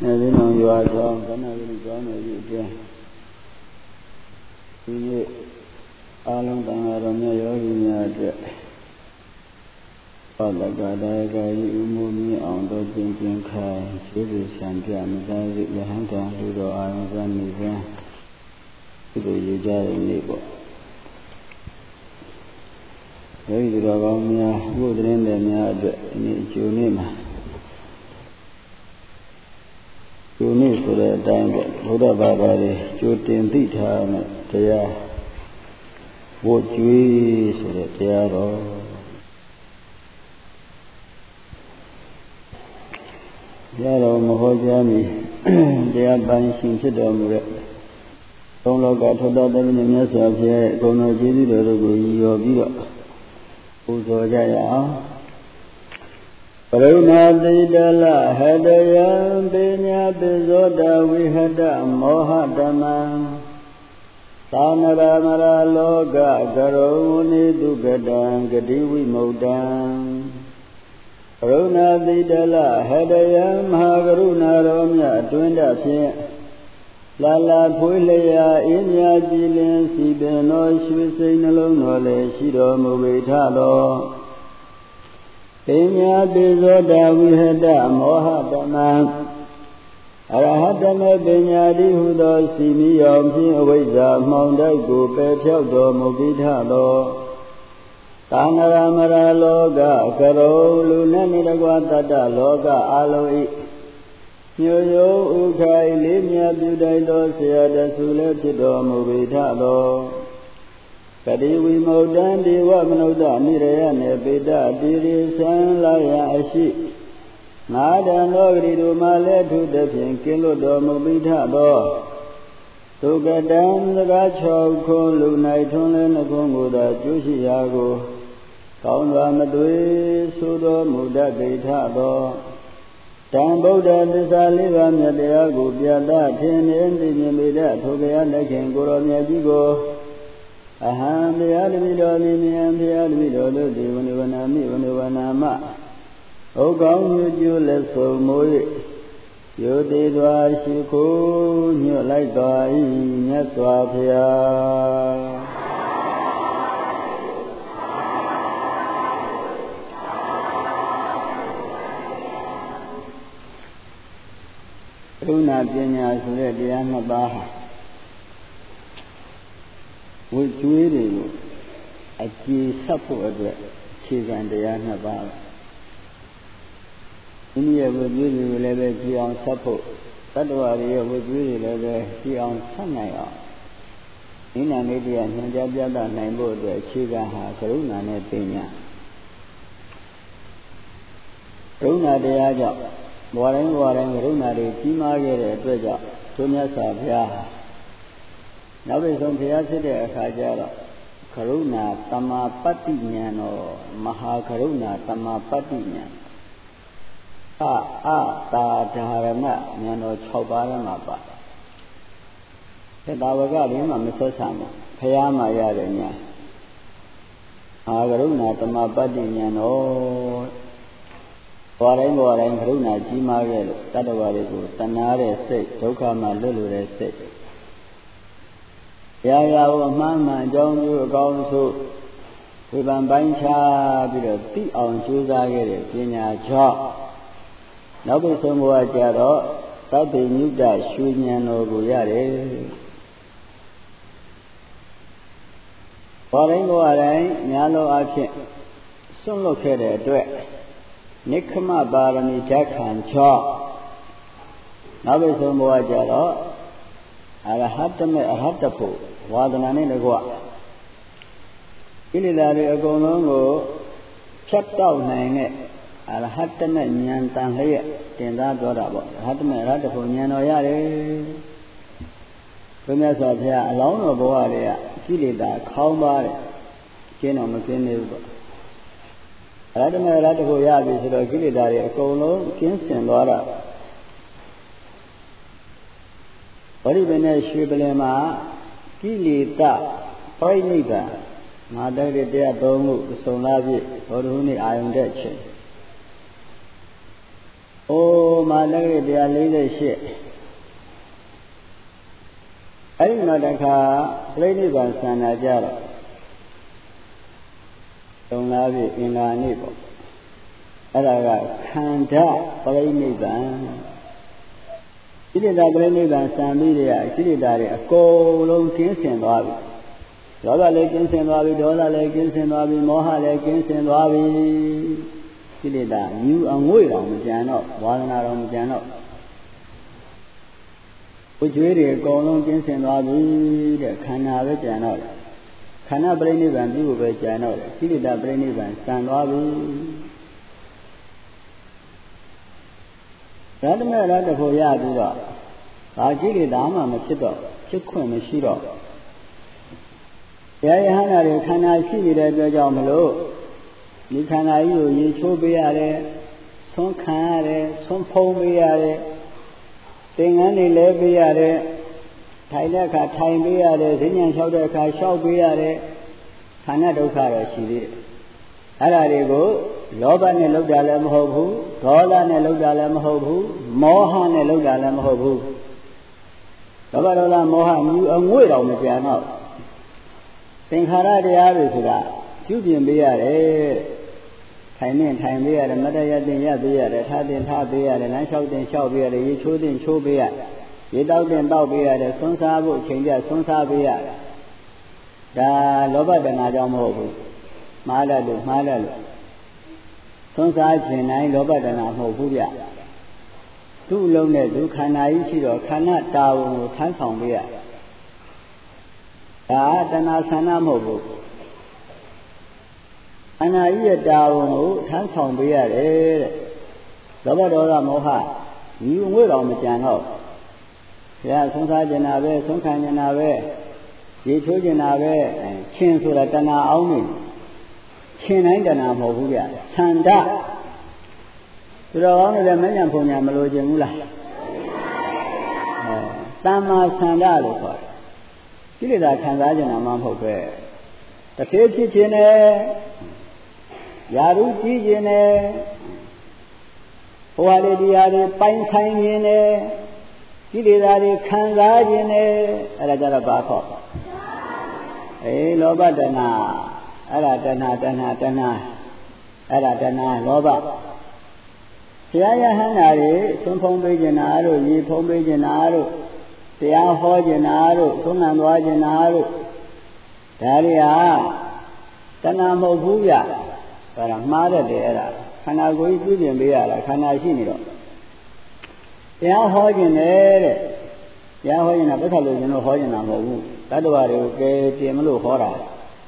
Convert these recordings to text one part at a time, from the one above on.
အဲဒီတော့ရွာဆောင်ခဏလေးကြောင်းနေပြီအတွင်းဒီနေ့အားလုံးတန်ဃာတော်များယောဂီများအတွက်ဟောလကတရားကကြီးဥမှုမြင့်အောင်တော့ကျင့်ကြံခိုင်းခြေတွေဆံပြမိသားစုယဟန်တန်လူတော်အာရုံစံနေစံဒီလိုယူကြတဲ့နေ့ပေါ့ယောဂီတော်ကောင်းများဘုရားသတင်းတွေများအတွက်ဒီနေ့အကျိုးနေ့မှာကျိုးနေ့ဆိုတဲ့အတိုင်းပေါ့ဘုရားဘာသာတွေကျိုးတင်သိထားတဲ့တရားဝတ်ကျွေးဆိုတဲ့တရားတော်တရားတော်မဟောကြားမီတရားပိုင်းရှင်ဖြစ်တော်မူတဲ့သုံးလောကထောတ္တတမင်းမြတ်စွာဘုရားရဲ့ဂုဏ်တော်ကျေးဇူးတော်တို့ကိုရည်ရော်ပြီးတော့ပူဇော်ကြရအောင်ပရုဏာတိတလဟတယံပိညာပိဇောတဝိဟတမောဟတမံသာနရမရလောကကရုဏိဒုက္ကတံဂတိဝိမု ktံ ပရုဏာတိတလဟတယံမဟာကရုဏာတော်မြတ်အတွင်းတဖြင့်လာလာဖွေးလျာအင်းမြကြည်လင်စီပင်သောရွှေစိမ်နှလုံးတော်လည်းရှိတော်မူပေထသောပညာပိဇောတဝိဟတမောဟတမံအရဟတမေပညာတိဟုသောစီမီယောင်ဖြင့်အဝိဇ္ဇာမှောင်တိုက်ကိုပယ်ဖြောက်တော်မူပေထသောသာနရမရလောကကရုလူနဲ့နိတကွာတတ္တလောကအလုံးဤညိုယုံဥခိုင်လေးမြတ်ပြုတိုက်သောဆရာတဆူလည်းဖြစ်တော်မူပေထသောကတိဝိမု ktံ ဒေဝမနုဿနိရယနေပေတတိရိသံလာယအရှိငါးတန်သောဂတိတို့မှလည်းထုသဖြင့်ကင်းလွတ်တော်မူပေထသောဒုက္ကတံစကား6ခုလူ၌ထွန်းလဲနှခုကိုသာကျိုးရှိရာကိုကောင်းစွာမသွေဆိုတော်မူတတ်ပေထသောတံဗုဒ္ဓသစ္စာလေးပါးမြတ်တရားကိုပြသထင်နေသိမြင်ပေတဲ့ထိုဘုရားလက်ခင်ကိုတော်မြတ်ကြီးကိုအဟံဘုရားတပည့်တော်မြင်မြင်ဘုရားတပည့်တော်တို့ဒီဝဏ္ဏဝနာမိဝဏ္ဏဝနာမဥကောင်းညွကျိုးလက်ဆုံမိုး၍ရိုသေစွာရှိခိုးညွတ်လိုက်တော်၏မြတ်စွာဘုရားကရုဏာပညာဆိုတဲ့တရားနှစ်ပါးဟာဝိကျွေးတွေကိုအကြည်ဆက်ဖို့အတွက်ခြေခံတရားနှစ်ပါးမိမိရဲ့ဝိကျွေးတွေကိုလည်းပဲကြည်အောင်ဆက်ဖို့တတ္တဝါတွေရဲ့ဝိကျွေးတွေလည်းပဲကြည်အောင်ဆက်နိုင်အောင်နိနာမိတ္တရညွှန်ကြားပြသနိုင်ဖို့အတွက်ခြေခံဟာကရုဏာနဲ့ပညာကရုဏာတရားကြောင့်ဘဝတိုင်းကရုဏာတွေကြီးမားခဲ့တဲ့အတွက်ကြောင့်သူမြတ်စွာဘုရားနောက်ပြီးဆုံးဘုရားဖြစ်တဲ့အခါကျတော့ကရုဏာသမ္မာပတ္တိဉာဏ်တော်မဟာကရုဏာသမ္မာပတ္တိဉာဏ်တာဓာရဏဉာဏ်တော်6ပါးထဲမှာပါတယ်။ဒါဝကလေးမှာမဆက်ဆံဘူး။ဘုရားမှာရတဲ့ဉာဏ်မဟာကရုဏာသမ္မာပတ္တိဉာဏ်တော်ဘဝတိုင်းကရုဏာကြီးမားခဲ့လို့တတ္တဝါတွေကိုတဏှာတဲ့စိတ်ဒုက္ခမှလွတ်လို့တဲ့စိတ်ရာရာကိုအမှန်မှန်အကြောင်းကျိုးအကောင်းဆုံးဝိပန်ပိုင်းခြားပြီးတော့သိအောင်ကြိုးစားခဲ့တဲ့ပညာကြောင့်နောက်ပြီးဆုံးဘဝကျတော့သဗ္ဗညုတရွှေဉာဏ်တော်ကိုရတယ်ဘဝတိုင်းများသောအားဖြင့်စွန့်လွတ်ခဲ့တဲ့အတွက်နိက္ခမပါရမီဓာတ်ခံ6နောက်ပြီးဆုံးဘဝကျတော့အရဟတမေအရဟတဖို့ဝါဒနာနဲ့တကွကိလေသာတွေအကုန်လုံးကိုဖြတ်တောက်နိုင်တဲ့အရဟတမေဉာဏ်တန်လျက်တင်သားပြောတာပေါ့အရဟတမေအရဟတဖို့ဉာဏ်တော်ရတယ်ဘုရားဆိုဘုရားအလောင်းတော်ဘဝတွေကကိလေသာခေါင်းပါတယ်ကျင်းတော်မကျင်းသေးဘူးပေါ့အရဟတမေအရဟတဖို့ရပြီဆိုတော့ကိလေသာတွေအကုန်လုံးကျင်းစင်သွားတာဗောဓိပင်နဲ့ရွှေပလင်မှာကိလေသာပြိဋိဘံငါတိုက်တဲ့တရား၃ခုစုံလာပြီဘောဓုနေ့အာယုန်တဲ့ချိန်ဘ Oh, my lady, they are leadership. I didn't know that car, lady was an ajara. Don't love it in our neighbor. Can't play me then. She did that play than some media, she did that a cold long kins and lobby. Lola legends and lobby, dollar legends and lobby, moha legends and lobby. She did that. You and we on the channel, one on the channel. Which really go long kins and lobby, the canal channel. Cannot bring it and do a channel. She did that bring it and stand lobby. Rather than rather for Yadura, I did it down on the chipper, Chipquin, the Shiro. Yahana, can I see it at the Jamalo? You can I you show be at it, some can it, some pole be at it, thing any levy at it, Tailaka, time be at it, Indian shoulder car shall be at it, Canada, she did. Go. Loba ne look dalam hobu, Rola ne look dalam hobu, Moha ne look dalam hobu. Loba Moha, you and wait on the piano. Think Hara de Arisura, Jubian Beare, time beer, and Madayadin Yabia, Hadin Tabia, and I shall then shall be a Yichudin Chubia, without them Baubia, the Sonsabu, Chinga, Sonsabia. Da Loba de Madam Hobu, Malalu. Sonsa Chinai Loba than a Hobuya. Too long do Kanaichi or cannot down Tansong beer. Dana Sana Mobu. Anai down Tansong beer. Loba Moha. You will on the channel. Yeah, Sonsa Janave, Sonkan Janave, Yichu Janave, and Chinsula Dana Aumi. Chinandana Mobuya, Sanda. To all the men of Maloja Tama Sanda. Kilida Kanzajana Mampope. The Fifty Jene Yaru Jene Walidiari Pine Tine Kilida Kanzajene Alagara Bako. Eh, Lobadana. Dana, Loba. Siaya Hanari, some Pombejanaro, Ye Pombejanaro, Sia Hojanaro, Sunan Wajanaro, Daria, Dana Mobuya, Paramada de Era, Canagui Julian Beara, Canajino. Sia Hojanere, Yahojana, Batalino Hojana Mobu, that was a Jimlu Hora.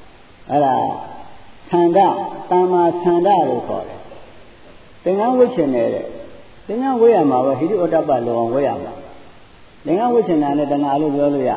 Sanda, Tama Sanda, we call it. Then I wish in it. Then I wear my he would have a long way out. Then I wish in it and I look earlier.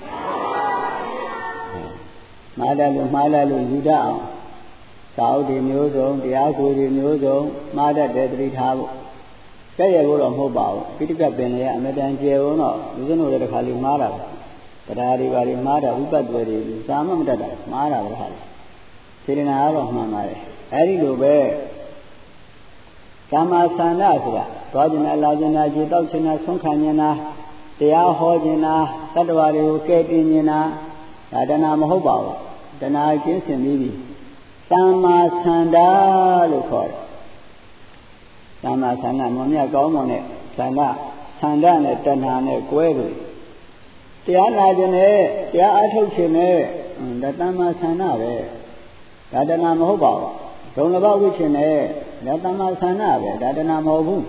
Madalu, you down. Saudi Muso, the Aguri Muso, Mada Deadly Tabo. Say a word on mobile, pick up in here, and then Jeo, no, you don't know the Kalimara. But I regard Mada, who got very some of that Mara. Sitting out of my mind. I go where Sama Sanasra, Rajana Lajana, Jitauchina, Sunkanyana, they are Hojina, Tadwari, Katinina, Adana Mahobal, then I guess in maybe Sama Sanda, look for it. Sama Sana, Monia Gomone, Sanda, Tanane, Gueru. They are Lajane, they are Atochine, the Tama Sana. Dadana Mohobal, don't know about which in air, Dadama Sana, Dadana Mobu.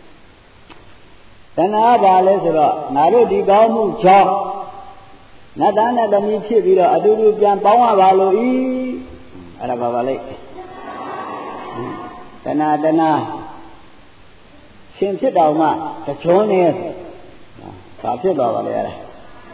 Then Abba, Narodi Gamu Job, Nadana the Michi, Adu Jampawa Valoi, Arabavale. Dana, Simchidama, the Chone, Sapidava.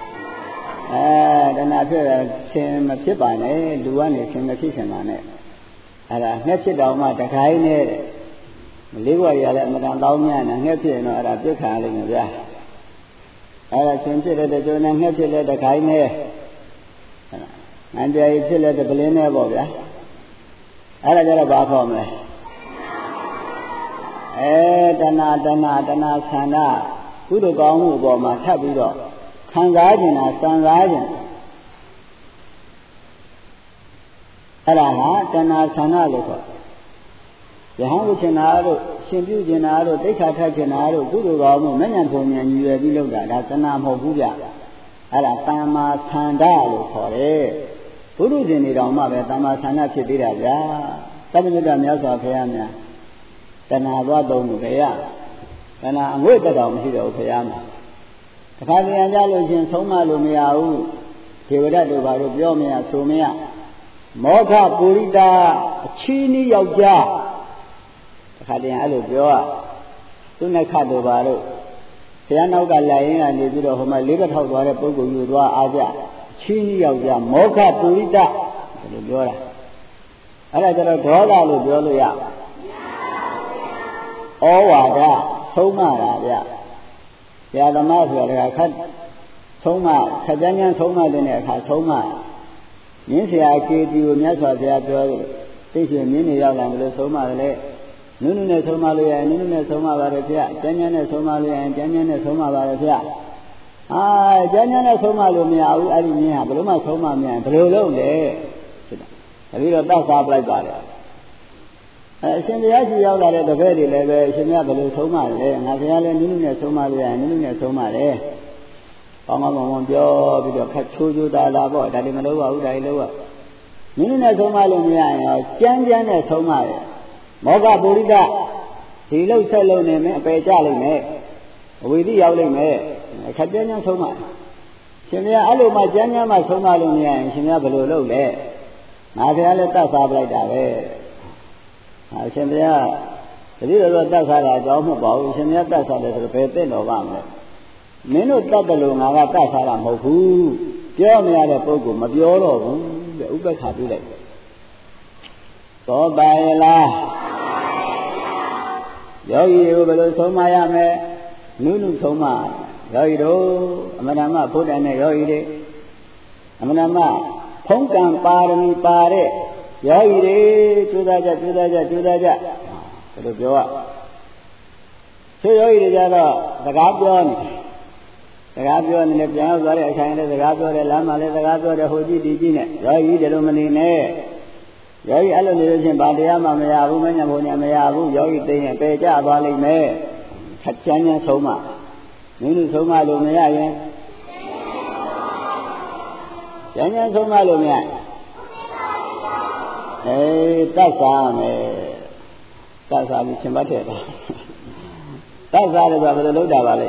Then I feel a chip on it, do one is in the kitchen on it. And I met it down my kind. Live where you let Madame Daumian and help you know at a big handling of that. I consider the journey and help you let the kind here. And they still let the billionaire about that. I got a back home. တဏဆန္ဒကုသိုလ်ကောင်းမှုအပေါ်မှာထပ်ပြီးတော့ခံစားခြင်းနဲ့စံစားခြင်းအဲ့ဒါဟာတဏဆန္ဒလို့ခေါ်ယဟန်ဝိချင်နာတို့ရှင်ပြုကျင်နာတို့တိဋ္ဌာထကျင်နာတို့ကုသိုလ်ကောင်းမှုမဉ္ဇဉ်ပုံဉဏ်ညီရွယ်ပြီးလုပ်တာဒါတဏမဟုတ်ဘူးဗျအဲ့ဒါတမ္မာဆန္ဒလို့ခေါ်တယ်ဘုရုရှင်တွေတောင်မှပဲတမ္မာဆန္ဒဖြစ်သေးတာဗျာသဗ္ဗညုတမြတ်စွာဘုရားများတဏသွားသုံးလို့ခရတဏအငွေ့တက်တော်မရှိတော့ဘူးဘုရားမှာတခါတည်းကြလို့ရှင်ဆုံးမလို့မရဘူးဒေဝဒတ်တို့ဘာလို့ပြောမရဆိုမရမောခပုရိတာအချီးနီးယောက်ျားတခါတည်းအဲ့လိုပြောသူနဲ့ခတ်တို့ဘာလို့ဘုရားနောက်ကလာရင်းကနေပြီးတော့ဟိုမှာလေးကထောက်သွားတဲ့ပုဂ္ဂိုလ်ယူသွားအားကြအချီးနီးယောက်ျားမောခပုရိတာဘယ်လိုပြောတာအဲ့ဒါကျတော့ဒေါသလို့ပြောလို့ရဩဝါဒဆုံးမတာဗျဆရာသမားဆိုတာခတ်ဆုံးမခက်ကြမ်းကြမ်းဆုံးမတဲ့အခါဆုံးမမြင်းဆရာကေတီကိုမြတ်စွာဘုရားပြောတယ်သိရှင်မြင်းနေရောက်လာတယ်လို့ဆုံးမတယ်လေနုနုနဲ့ဆုံးမလို့ရရင်နုနုနဲ့ဆုံးမပါတယ်ဗျကျမ်းကျမ်းနဲ့ဆုံးမလို့ရရင်ကျမ်းကျမ်းနဲ့ဆုံးမပါတယ်ဗျကျမ်းကျမ်းနဲ့ဆုံးမလို့မရဘူးအဲ့ဒီမြင်းဟာဘယ်လိုမှဆုံးမမရဘယ်လိုလုပ်လဲဖြစ်တာဒါပြီးတော့တတ်စားပလိုက်ပါတယ်အရှင်ဘုရားရှိရောက်လာတဲ့တပည့်တွေလည်းပဲအရှင်မြတ်ဘယ်လိုဆုံးမလဲငါဘုရားလည်းနုနုနဲ့ဆုံးမလို့ရရင်နုနုနဲ့ဆုံးမတယ်ကောင်းကောင်းမွန်ပြောပြီးတော့ခက်ချိုးချိုးသားလာပေါ့ဒါတွေမလုပ်ပါဘူးဒါတွေလုပ်ရနုနုနဲ့ဆုံးမလို့မရရင်ကျမ်းကျမ်းနဲ့ဆုံးမတယ်မောဂပုရိသဒီလောက်ဆက်လုံးနေမယ်အပယ်ကျလိမ့်မယ်အဝိသိရောက်လိမ့်မယ်ခက်ကျမ်းကျမ်းဆုံးမရှင်ဘုရားအဲ့လိုမှကျမ်းကျမ်းမှဆုံးမလို့မရရင်ရှင်ဘုရားဘယ်လိုလုပ်လဲငါဘုရားလည်းတတ်စားပလိုက်တာပဲအရှင်ဘုရားတတိယတော့တတ်စားတာအကြောင်းမဟုတ်ပါဘူးရှင်ဘုရားတတ်စားတယ်ဆိုတော့ဘယ်သိတော့ပါမလဲမင်းတို့တတ်တယ်လို့ငါကတတ်စားတာမဟုတ်ဘူးပြောမရတဲ့ပုဂ္ဂိုလ်မပြောတော့ဘူးတဲ့ဥပ္ပခါပြုလိုက်သောပါယလားယောဂီကိုဘယ်လိုဆုံးမရမလဲနုနုဆုံးမယောဂီတို့အမနာမဘုဒ္ဓနဲ့ယောဂီတွေအမနာမဖုံးကံပါရမီပါတဲ့ယောဂီတွေကျိုးစားကြဘယ်လိုပြောဆွေယောဂီတွေကြတော့စကားပြောနေတယ်ပြန်ရောက်သွားတဲ့အချိန်လည်းစကားပြောတယ်လမ်းမှာလည်းစကားပြောတယ်ဟိုကြည့်ဒီကြည့်နဲ့ယောဂီတွေလိုမနေနဲ့ယောဂီအဲ့လိုနေလို့ချင်းဗာတရားမှမရဘူးမညံဘုံညံမရဘူးယောဂီသိရင်ပယ်ကျသွားလိမ့်မယ်ခက်ချမ်းချမ်းဆုံးမနုနုဆုံးမလို့မရရင်ချမ်းချမ်းဆုံးမလို့မရတတ်စားမယ်တတ်စားပြီးရှင်ပတ်ထဲတာတတ်စားတယ်ဆိုဘယ်လိုလုပ်တာပါလဲ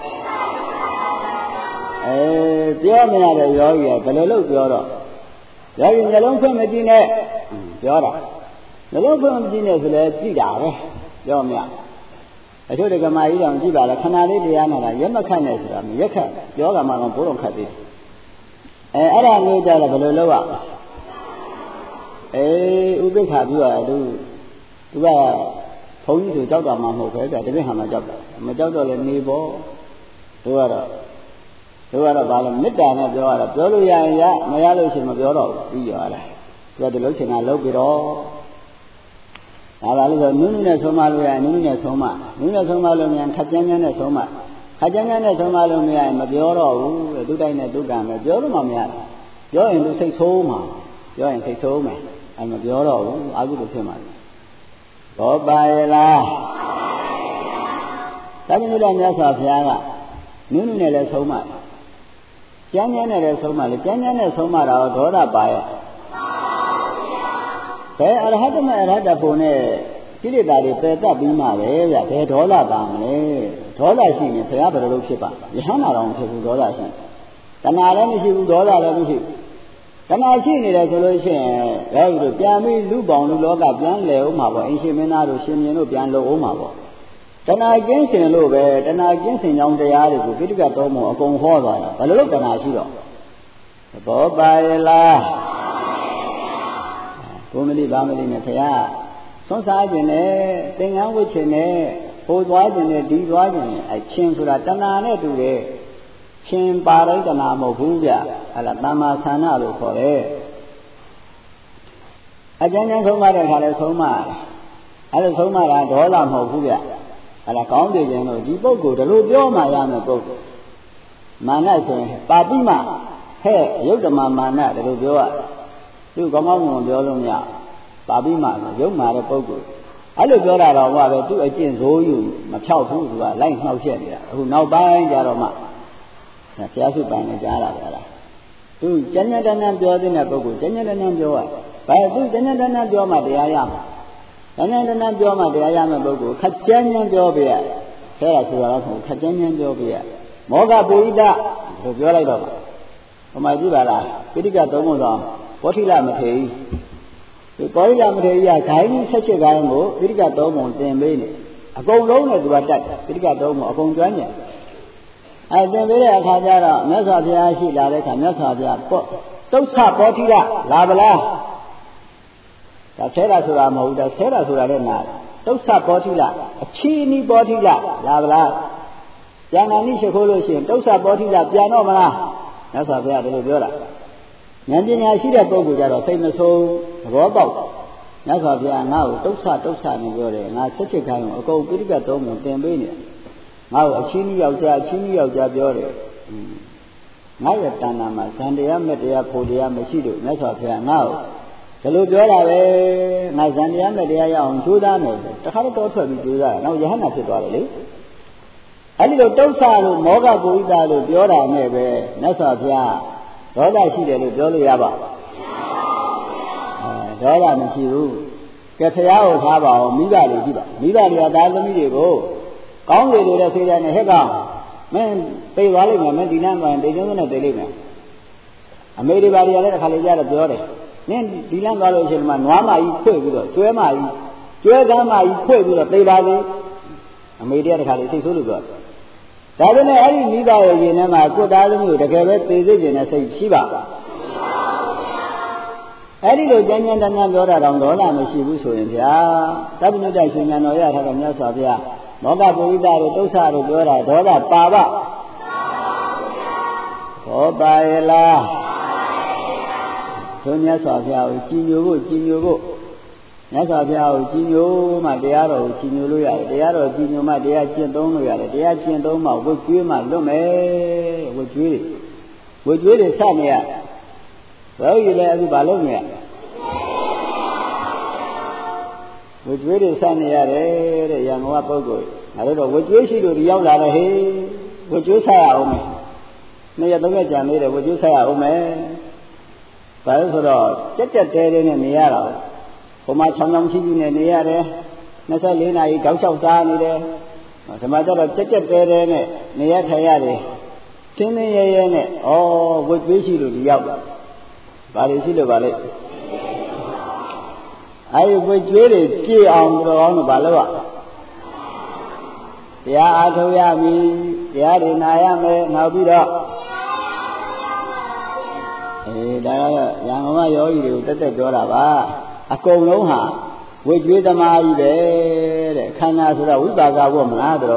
ပြောမရတဲ့ယောဂီကဘယ်လိုလုပ်ပြောတော့ယောဂီနှလုံးဖွင့်မကြည့်နဲ့ပြောတာနှလုံးဖွင့်မကြည့်နဲ့ဆိုလဲကြည့်တာပဲပြောမရအချို့တက္ကမကြီးတောင်ကြည့်ပါလားခဏလေးတရားနာတာရက်မခတ်နဲ့ဆိုတာမရက်ခတ်ပြောကမှတော့ဘိုးတော်ခတ်သေးတယ်အဲ့ဒါမျိုးကြတော့ဘယ်လိုလုပ်ရဥပိ္ပခါပြုရသူကဘုန်းကြီးဆိုကြောက်တာမှမဟုတ်ပဲတပည့်ဟာမှကြောက်တာမကြောက်တော့လည်းနေပေါ့တို့ကတော့ဘာလို့မေတ္တာနဲ့ပြောရတာပြောလို့ရရင်ရမရလို့ရှိရင်မပြောတော့ဘူးပြီးရောလားသူကဒီလုံးချင်တာလုပ်ပြီးတော့ဒါပါလို့ဆိုနုနုနဲ့ဆုံးမလို့ရရင်နုနုနဲ့ဆုံးမလို့မြန်ခက်ကြမ်းကြမ်းနဲ့ဆုံးမခက်ကြမ်းကြမ်းနဲ့ဆုံးမလို့မရရင်မပြောတော့ဘူးသူတိုင်းနဲ့သူကံပဲပြောလို့မှမရဘူးပြောရင်သူစိတ်ဆိုးမှာပြောရင်စိတ်ဆိုးမယ်အဲ့မပြောတော့ဘူးအာဟုတုဖြစ်မှာသောပါယလားသဗ္ဗညုတမြတ်စွာဘုရားကနုနုနဲ့လည်းဆုံးမကျမ်းကျမ်းနဲ့လည်းဆုံးမလေကျမ်းကျမ်းနဲ့ဆုံးမတာတော့ဒေါသပါရဲ့ဘယ်အရဟတမအရဟတဖို့နဲ့ကိလေသာတွေပယ်တတ်ပြီးမှပဲဗျဘယ်ဒေါသပါမလဲဒေါသရှိရင်ဘုရားဘယ်လိုလုပ်ဖြစ်ပါယဟန္တာတော်မဖြစ်ဘူးဒေါသရှိတဏှာလည်းမရှိဘူးဒေါသလည်းမရှိဘူးတဏှာရှိနေတယ်ဆိုလို့ရှိရင်ယောဂီတို့ပြန်ပြီးလူပေါင်းလူလောကပြန်လဲဦးမှာပေါ့အင်ရှင်မင်းသားတို့ရှင်မြင်တို့ပြန်လို့ဦးမှာပေါ့တဏှာကျင်းစင်လို့ပဲတဏှာကျင်းစင်ကြောင်းတရားတွေကိုပိဋကတ်တော်မအကုန်ဟောသွားတာဘယ်လိုလုပ်တဏှာရှိတော့ဘောပါယလားဘုမလိဗာမလိနဲ့ခရသွန်းစားခြင်းနဲ့သင်္ကန်းဝတ်ခြင်းနဲ့ဟိုသွားခြင်းနဲ့ဒီသွားခြင်းနဲ့အချင်းဆိုတာတဏှာနဲ့တူတယ်ချင်းပါရိတနာမဟုတ်ဘူးဗျအဲ့ဒါတမ္မာဆန္ဒလို့ခေါ်တယ်အကျဉ်းချင်းဆုံးမတဲ့ခါလဲဆုံးမအဲ့လိုဆုံးမတာဒေါသမဟုတ်ဘူးဗျအဲ့ဒါကောင်းတယ်ခြင်းလို့ဒီပုဂ္ဂိုလ်ဒီလိုပြောမှရမယ်ပုဂ္ဂိုလ်မာနဆိုရင်ပါပိမဟဲ့ယုတ်တမမာနဒီလိုပြောရသူကောင်းကောင်းမွန်ပြောလို့မရပါပိမဆိုယုတ်မာတဲ့ပုဂ္ဂိုလ်အဲ့လိုပြောတာတော့ဟောပဲသူအကျင့်ဆိုးယူမဖြောက်ဘူးသူကလိုက်နှောက်ရက်နေတာအခုနောက်ပိုင်းကြတော့မှဘုရားစုပိုင်နဲ့ကြားလာကြတာသူကျဉ်းကျဉ်းတန်းပြောတဲ့ပုဂ္ဂိုလ်ကျဉ်းကျဉ်းတန်းပြောရဘာသူကျဉ်းကျဉ်းတန်းပြောမှတရားရမှာကျဉ်းကျဉ်းတန်းပြောမှတရားရမယ့်ပုဂ္ဂိုလ်ခက်ကျဉ်းကျဉ်းပြောပြရခဲတာဆိုတာတော့ခက်ကျဉ်းကျဉ်းပြောပြရမောဂပုရိသလို့ပြောလိုက်တော့ဟိုမှာကြည့်ပါလားပိဋကသုံးခုသောပောဋိလမထေရဒီပောဋိလမထေရကဂိုင်းကြီးဆက်ချက်ဂိုင်းကိုပိဋကသုံးခုသင်ပေးနေအကုန်လုံးနဲ့သူကတတ်ပိဋကသုံးခုအကုန်ကျွမ်းကျင်သင်ပေးတဲ့အခါကျတော့မြတ်စွာဘုရားရှိလာတဲ့အခါမြတ်စွာဘုရားတုတ်ဆပောဋိလလာဗလားဒါဆဲတာဆိုတာမဟုတ်ဘူးဒါဆဲတာဆိုတာလည်းနာတုတ်ဆပောဋိလအချီးနီးပောဋိလလာဗလားပြန်လာနိရှိခိုးလို့ရှိရင်တုတ်ဆပောဋိလပြန်တော့မလားမြတ်စွာဘုရားဒီလိုပြောတာဉာဏ်ပညာရှိတဲ့ပုဂ္ဂိုလ်ကြတော့စိတ်မဆိုးသဘောပေါက်မြတ်စွာဘုရားငါ့ကိုတုတ်ဆနေပြောတယ်ငါဆက်ချစ်ခိုင်းကိုအကုန်ပိဋကသုံးခုသင်ပေးနေငါ့ကိုအချင်းကြီးယောက်ျားပြောတယ်ငါရဲ့တဏ္ဍာမှာဇန်တရားမဲ့တရားဖို့တရားမရှိလို့မြတ်စွာဘုရားငါ့ကိုဒီလိုပြောတာပဲငါဇန်တရားမဲ့တရားရအောင်ကြိုးစားမယ်တခါတော့ထွက်ပြီးကြိုးစားတယ်နောက်ယဟန္တာဖြစ်သွားတယ်လေအဲ့ဒီလိုတုတ်ဆလို့မောဂပုရိသလို့ပြောတာနဲ့ပဲမြတ်စွာဘုရားဒေါသရှိတယ်လို့ပြောလို့ရပါဒေါသမရှိဘူးကဲဘုရားကိုထားပါအောင်မိဘတွေကြည့်ပါမိဘတွေကသားသမီးတွေကိုကောင်းတယ်လို့လည်းဆိုကြတယ်ဟဲ့ကောင်မင်းပြေးသွားလိမ့်မယ်မင်းဒီလမ်းမှာတေကျုံးနဲ့တေးလိမ့်မယ်အမေတွေဘာတွေကလည်းတစ်ခါလေကြတော့ပြောတယ်နင်းဒီလမ်းသွားလို့ရှိရင်မှနွားမကြီးဖွင့်ပြီးတော့ကျွဲကမ်းမကြီးဖွင့်ပြီးတော့သေပါစေအမေတွေကတစ်ခါလေသိဆိုးလို့ပြောတယ်ဒါပေမဲ့အဲ့ဒီမိဘရဲ့ရင်ထဲမှာကိုယ်သားသမီးကိုတကယ်ပဲသေစေခြင်းနဲ့စိတ်ရှိပါအဲ့ဒီလိုကျမ်းကျမ်းတမ်းပြောတာတော့ဒေါသမရှိဘူးဆိုရင်ဗျာသဗ္ဗညုတရှင်ဉာဏ်တော်ရထားတဲ့မြတ်စွာဘုရားမောဂပုရိသတို့တုတ်ဆတို့ပြောတာဒေါသပါပါဘောပါရလားဘုရားစွာဘုရားကိုကြည်ညိုဖို့မြတ်စွာဘုရားကိုကြည်ညိုမှတရားတော်ကိုကြည်ညိုလို့ရတယ်တရားတော်ကြည်ညိုမှတရားကျင့်သုံးလို့ရတယ်တရားကျင့်သုံးမှဝတ်ကျွေးမှလွတ်မယ်ဝတ်ကျွေးတွေစနေရဘယ်လိုလဲအခုဘာလုပ်နေရဝတ်ကျွေးတွေစနေရတယ်တဲ့ရံတော်ပုဂ္ဂိုလ်ငါတို့တော့ဝတ်ကျွေးရှိလို့ဒီရောက်လာတယ်ဟေးဝတ်ကျွေးဆက်ရအောင်မယ်နေ့ရက်သုံးရက်ကြာနေတယ်ဝတ်ကျွေးဆက်ရအောင်မယ်ဘာလို့ဆိုတော့တက်တဲနဲ့နေရတာဟိုမှာချောင်းချီနဲ့နေရတယ်24နာရီတောက်လျှောက်စားနေတယ်ဒီမှာကျတော့တက်တဲနဲ့နေရထိုင်ရတယ်သင်းရဲနဲ့ဝတ်ကျွေးရှိလို့ဒီရောက်လာဘာလို့ရှိလို့ပါလဲအဲဒီဝတ်ကျွေးတွေကြည့်အောင်တော်အောင်လို့ဘာလို့တရားအားထုတ်ရမည်တရားတွေနာရမယ်နောက်ပြီးတော့ဒါကတော့ရံကုန်ကယောဂီတွေကိုတက်ပြောတာပါအကုန်လုံးဟာဝိကျွေးသမားကြီးပဲတဲ့ခန္ဓာဆိုတော့ဝိပါကဘုမလားတော်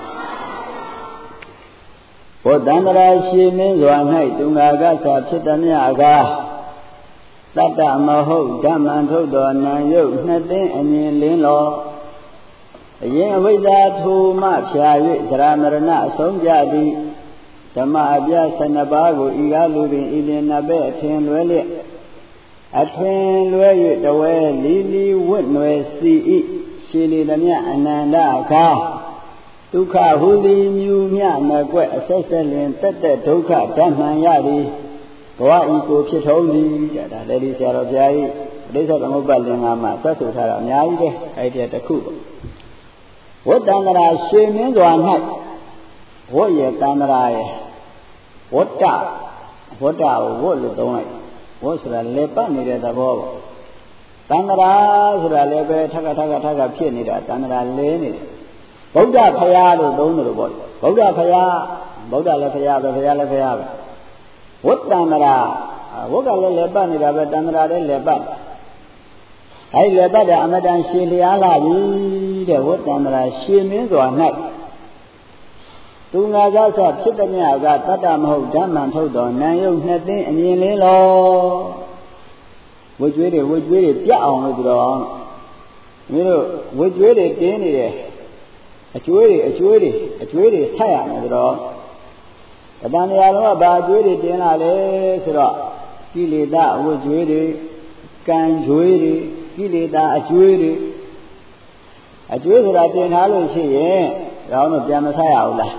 ဘောတန္တရာရှင်မင်းစွာ၌တုံဃာကသာဖြစ်သည်မြအကားတတ္တမဟုတ်ဓမ္မံထုတ်တော်နံယုတ်နှစ်သိန်းအမြင်လင်းလောအရင်အဝိဇ္ဇာထူမှဖြာ၍သရမရဏအဆုံးကြသည်ဓမ္မအပြ12ပါးကိုဤကားလူပင်ဤလင်နဘဲအထင်လွဲလျက်အထင်လွဲ၍တဝဲလီလီဝတ်နွယ်စီဤရှိလေသည်မြအနန္တအခါဒုက္ခဟူသည်မြူမြမကွက်အဆက်ဆက်လင်တက်တက်ဒုက္ခဓမ္မံရသည်ဘဝဤကိုဖြစ်ထုံးသည်ဒါလည်းဒီဆရာတော်ဘုရားကြီးပဋိစ္စသမုပ္ပါလင်္ကာမှာသတ်ဆိုထားတာအများကြီးပဲအဲ့ဒီတစ်ခုဝတ္တန္တရာရှင်မင်းစွာ၌ဝတ်ရတန္တရာရဲ့ဝတ္တကိုဝတ်လို့သုံးလိုက်ဝတ်ဆိုတာလေပတ်နေတဲ့သဘောပေါ့တန္တရာဆိုတာလည်းပဲထက်ကဖြစ်နေတာတန္တရာလဲနေတယ်ဗုဒ္ဓဖရာလို့သုံးတယ်လို့ပေါ့ဗုဒ္ဓဖရာဗုဒ္ဓလည်းဖရာပဲဖရာလည်းဖရာပဲဝတ္တန္တရာဝတ်ကလည်းလေပတ်နေတာပဲတန္တရာလည်းလေပတ်အဲဒီလေပတ်တဲ့အမတန်ရှင်လျားလာပြီတဲ့ဝတ္တန္တရာရှင်မင်းစွာ၌သူငါကဆဖြစ်သည်မြကတတ္တမဟုတ်ဓမ္မံထုတ်တော်နံယုတ်နှစ်သိန်းအမြင်လင်းလောဝတ်ကျွေးတွေပြတ်အောင်လို့ပြောအောင်မျိုးတို့ဝတ်ကြွေးတွေတင်းနေတယ်အကျွေးတွေဆက်ရမယ်ဆိုတော့တဏှာတရားလုံးကဘာအကျွေးတွေတင်းလာလဲဆိုတော့ကိလေသာဝတ်ကြွေးတွေကံကြွေးတွေကိလေသာအကျွေးတွေဆိုတာတင်ထားလို့ရှိရင်တော့ပြန်မဆက်ရဘူးလား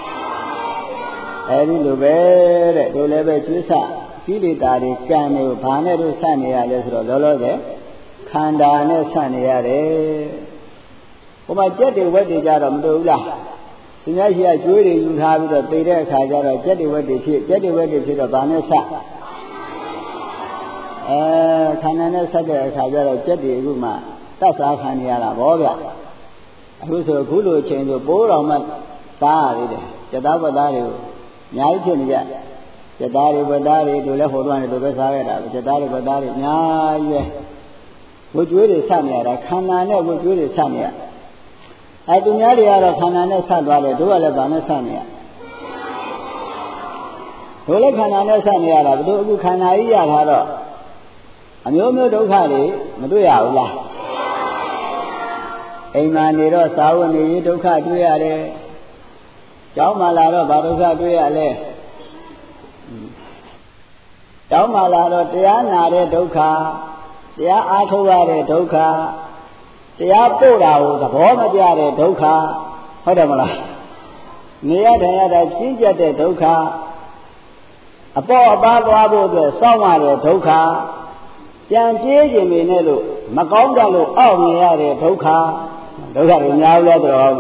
အဲဒီလိုပဲတဲ့တို့လည်းပဲကျွေးဆက်ကိလေသာတွေကံတွေကိုဘာနဲ့တို့ဆက်နေရလဲဆိုတော့လောလောဆယ်ခန္ဓာနဲ့ဆက်နေရတယ်ဟိုမှာကြက်တွေဝက်တွေကြတော့မတွေ့ဘူးလားသူများရှိကကျွေးတွေယူထားပြီးတော့သိတဲ့အခါကျတော့ကြက်တွေဝက်တွေဖြစ်တော့ဘာနဲ့ဆက်ခန္ဓာနဲ့ဆက်တဲ့အခါကျတော့ကြက်တွေအခုမှတတ်စားခံနေရတာဗောဗျအခုဆိုအခုလိုအချိန်ဆိုပိုးတော်မှသားရသေးတယ်ကြက်သားဝက်သားတွေကိုအများကြီးဖြစ်နေကြကြက်သားတွေဝက်သားတွေတို့လည်းဟိုတော့နေတို့ပဲစားရတာကြက်သားတွေဝက်သားတွေအများကြီးပဲဝတ်ကြွေးတွေဆက်နေရတာခန္ဓာနဲ့ဝတ်ကြွေးတွေဆက်နေရသူများတွေကတော့ခန္ဓာနဲ့ဆက်သွားတယ်တို့ကလည်းဗာနဲ့ဆက်နေရတို့လည်းခန္ဓာနဲ့ဆက်နေရတာဘယ်လိုအခုခန္ဓာကြီးရတာတော့အမျိုးမျိုးဒုက္ခတွေမတွေ့ရဘူးလားအိမ်မှာနေတော့စာဝတ်နေရေးဒုက္ခတွေ့ရတယ်ကျောင်းမှာလာတော့ဘာဒုက္ခတွေ့ရလဲကျောင်းမှာလာတော့တရားနာတဲ့ဒုက္ခတရားအားထုတ်ရတဲ့ဒုက္ခတရားပို့တာကိုသဘောမကျတဲ့ဒုက္ခဟုတ်တယ်မလားနေရထိုင်ရတာကြီးကျက်တဲ့ဒုက္ခအပေါ်အပါသွားဖို့အတွက်စောင့်ရတဲ့ဒုက္ခပြန်ပြေးခြင်းနေနဲ့လို့မကောင်းတတ်လို့အောက်နေရတဲ့ဒုက္ခတွေများဘူးလားတော့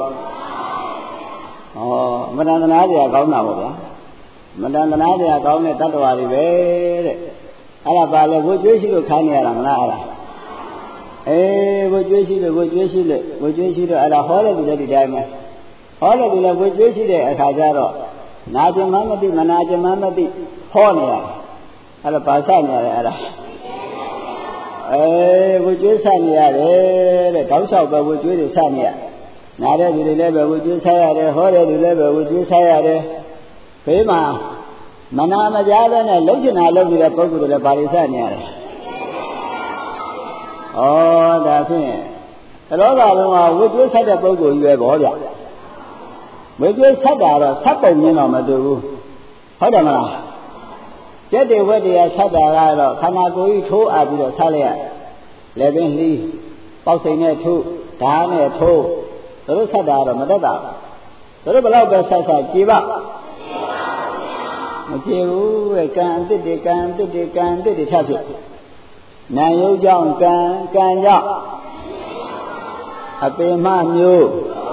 မတန်တနာတရားကောင်းတာပေါ့ဗျာမတန်တနာတရားကောင်းတဲ့တတ္တဝါတွေပဲတဲ့အဲ့ဒါပါလေဝတ်ကြွေးရှိလို့ခိုင်းနေရတာမလားအဲ့ဒါဝတ်ကြွေးရှိလို့အဲ့ဒါဟောတဲ့သူလည်းဒီတိုင်းပဲဟောတဲ့သူလည်းဝတ်ကြွေးရှိတဲ့အခါကျတော့နာကျင်မှမသိမနာကျင်မှမသိဟောနေရတယ်အဲ့ဒါပါဆိုင်နေရတယ်အဲ့ဒါဝတ်ကြွေးဆိုင်နေရတယ်တဲ့တောက်လျှောက်ပဲဝတ်ကြွေးတွေဆိုင်နေရနားတဲ့သူတွေလည်းပဲဝတ်ကြွေးဆိုင်ရတယ်ဟောတဲ့သူလည်းပဲဝတ်ကြွေးဆိုင်ရတယ်ဘေးမှာမနာမကြားပဲနဲ့လှုပ်ချင်တာလှုပ်နေတဲ့ပုဂ္ဂိုလ်တွေလည်းပါလိဆိုင်နေရတယ်ဒါဖြင့်တလောကလုံးကဝိကျွေးဆက်တဲ့ပုဂ္ဂိုလ်ကြီးပဲဗောဗျဝိကျွေးဆက်တာတော့ဆက်ပုံမြင်တော့မတူဘူးဟုတ်တယ်မလားကျက်တွေဝက်တွေကဆက်တာကတော့ခန္ဓာကိုယ်ကြီးထိုးအပ်ပြီးတော့ဆက်လိုက်ရလက်ပင်လှီးပေါက်စိန်နဲ့ထိုးဓာတ်နဲ့ထိုးတို့ဆက်တာတော့မတတ်တာတို့ဘယ်တော့ပဲဆက်ကြည်ပါမကြည့်ဘူးတဲ့ကံအစ်တွေကံအစ်တွေထပ်ဖြစ်နာယုတ်ကြောင့်ကံကြောင့်အပင်မမျိုး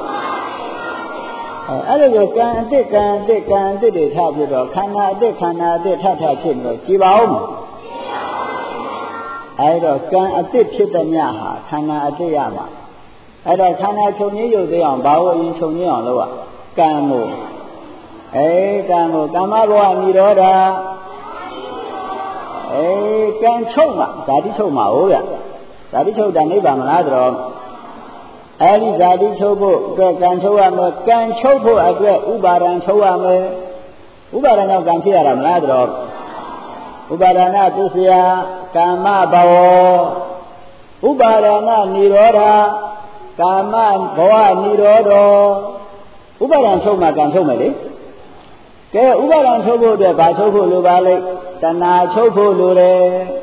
အဲ့ဒါကိုကံအစ်တွေထပ်ဖြစ်တော့ခန္ဓာအစ်ထပ်ဖြစ်တော့ကြည်ပါဦးအဲ့တော့ကံအစ်ဖြစ်တဲ့မြဟာခန္ဓာအစ်ရမှာအဲ့တော့ခန္ဓာချုပ်ငြိမ်းရုပ်သေးအောင်ဘာလို့အရင်ချုပ်ငြိမ်းအောင်လုပ်ရကံမို့ကံမို့ကာမဘဝនិရောဓကံချုပ်မှာဓာတိချုပ်မှာဟုတ်ဗျဓာတိချုပ်တာနိဗ္ဗာန်မလားတော့အဲဒီဓာတိချုပ်ဖို့အတွက်ကံချုပ်ရမယ်ကံချုပ်ဖို့အတွက်ဥပါဒံချုပ်ရမယ်ဥပါဒံကြောင့်ကံဖြစ်ရတာမလားတော့ဥပါဒနာပစ္စယကာမဘဝဥပါဒနာនិရောဓကာမဘဝនិရောဓဥပါဒံချုပ်မှာကံချုပ်မယ်လေကဲဥပါဒံချုပ်ဖို့အတွက်ဘာချုပ်ဖို့လိုပါလဲတဏှာချုပ်ဖို့လိုတယ်